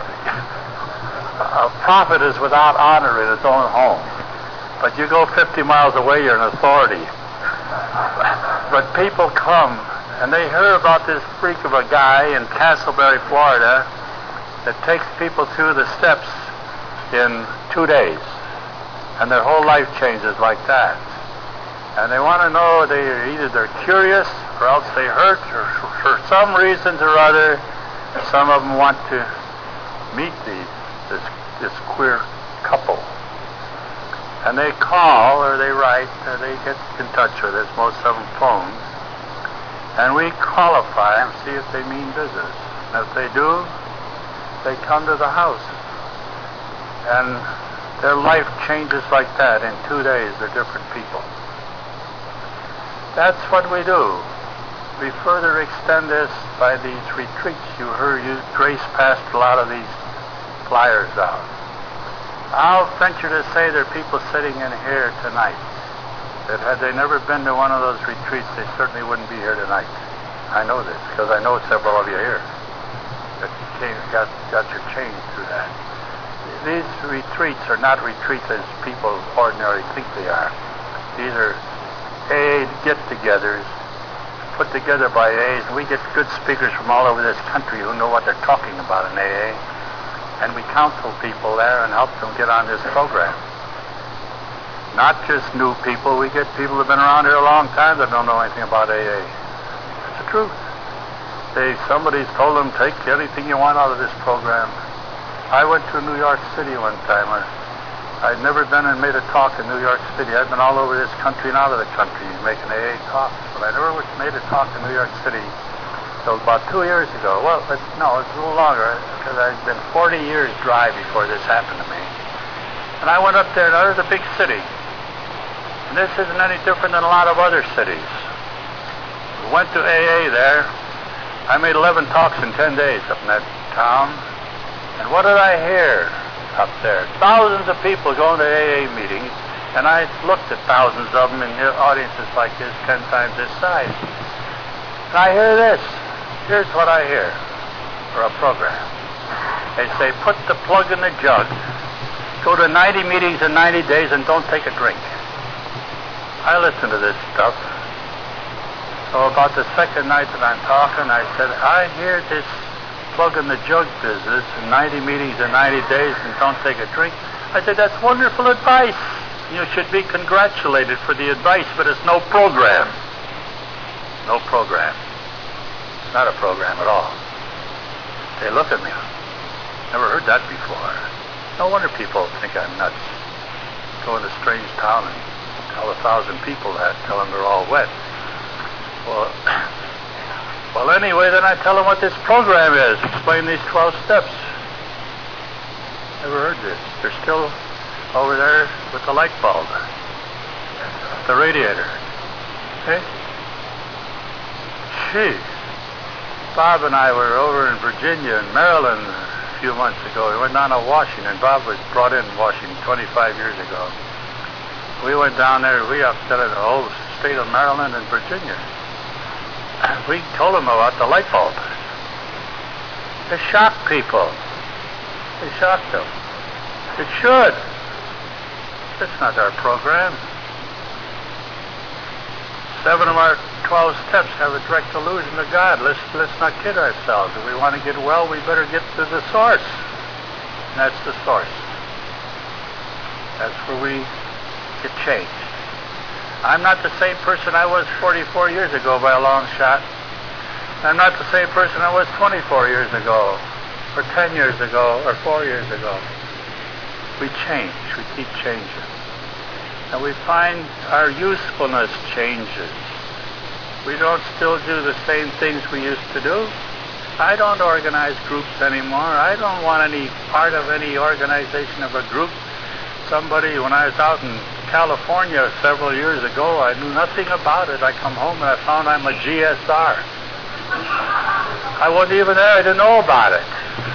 [SPEAKER 1] a prophet is without honor in his own home. But you go fifty miles away, you're an authority. But people come, and they hear about this freak of a guy in Castleberry, Florida, that takes people through the steps in two days. And their whole life changes like that. And they want to know, they either they're curious, or else they hurt, or for some reasons or other, some of them want to meet these, this, this queer couple. And they call, or they write, or they get in touch with us, most of them phones, and we qualify them, see if they mean business. And if they do, they come to the house. And their life changes like that. In two days, they're different people. That's what we do. We further extend this by these retreats. You heard, you, Grace passed a lot of these flyers out. I'll venture to say there are people sitting in here tonight that had they never been to one of those retreats, they certainly wouldn't be here tonight. I know this because I know several of you here that came, got, got your change through that. These retreats are not retreats as people ordinarily think they are. These are A A get-togethers put together by A As, and we get good speakers from all over this country who know what they're talking about in A A, and we counsel people there and help them get on this program. Not just new people. We get people who have been around here a long time that don't know anything about A A. That's the truth. They, somebody's told them, take anything you want out of this program. I went to New York City one time. I, I'd never been and made a talk in New York City. I've been all over this country and out of the country making A A talks, but I never made a talk in New York City until about two years ago. Well, but no, it's a little longer because I'd been forty years dry before this happened to me. And I went up there, and it was a big city. And this isn't any different than a lot of other cities. We went to A A there. I made eleven talks in ten days up in that town. And what did I hear up there? Thousands of people going to A A meetings, and I looked at thousands of them in audiences like this, ten times this size. And I hear this. Here's what I hear for a program. They say, put the plug in the jug, go to ninety meetings in ninety days, and don't take a drink. I listen to this stuff. So about the second night that I'm talking, I said, I hear this plug in the jug business in ninety meetings in ninety days and don't take a drink. I said, that's wonderful advice. You should be congratulated for the advice, but it's no program. No program. It's not a program at all. They look at me. Never heard that before. No wonder people think I'm nuts. go in a strange town and tell a thousand people that, tell them they're all wet. Well, well, anyway, then I tell them what this program is. Explain these twelve steps. Never heard this. They're still over there with the light bulb, the radiator. Hey? Gee. Bob and I were over in Virginia and Maryland a few months ago. We went down to Washington. Bob was brought in Washington twenty-five years ago. We went down there. We upset the whole state of Maryland and Virginia. We told them about the light bulb. It shocked people. It shocked them. It should. That's not our program. Seven of our twelve steps have a direct allusion to God. Let's, let's not kid ourselves. If we want to get well, we better get to the source. And that's the source. That's where we get changed. I'm not the same person I was forty-four years ago by a long shot. I'm not the same person I was twenty-four years ago, or ten years ago, or four years ago. We change. We keep changing. And we find our usefulness changes. We don't still do the same things we used to do. I don't organize groups anymore. I don't want any part of any organization of a group. Somebody, when I was out in California several years ago, I knew nothing about it. I come home and I found I'm a G S R. I wasn't even there. I didn't know about it.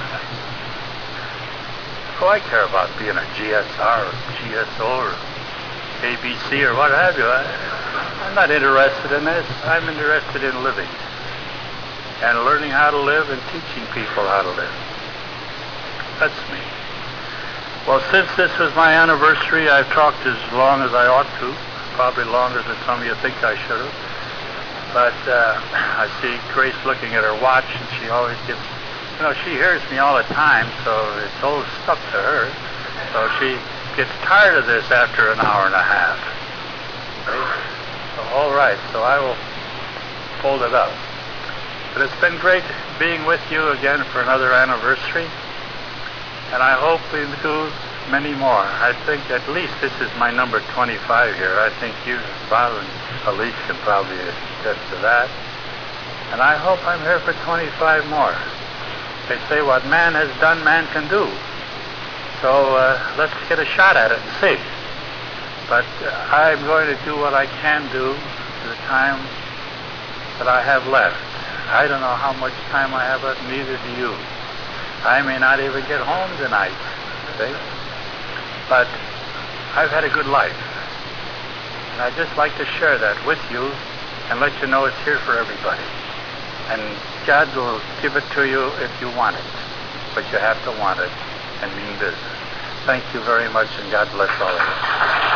[SPEAKER 1] What do I care about being a G S R or G S O or A B C or what have you? I, I'm not interested in this. I'm interested in living and learning how to live and teaching people how to live. That's me. Well, since this was my anniversary, I've talked as long as I ought to, probably longer than some of you think I should have. But uh, I see Grace looking at her watch, and she always gets, you know, she hears me all the time, so it's old stuff to her. So she gets tired of this after an hour and a half. Right? So, all right, so I will fold it up. But it's been great being with you again for another anniversary. And I hope we do many more. I think at least this is my number twenty-five here. I think you, Bob and Elise, can probably attest to that. And I hope I'm here for twenty-five more. They say what man has done, man can do. So uh, let's get a shot at it and see. But uh, I'm going to do what I can do for the time that I have left. I don't know how much time I have left, neither do you. I may not even get home tonight, see? But I've had a good life. And I'd just like to share that with you and let you know it's here for everybody. And God will give it to you if you want it. But you have to want it and mean business. Thank you very much, and God bless all of you.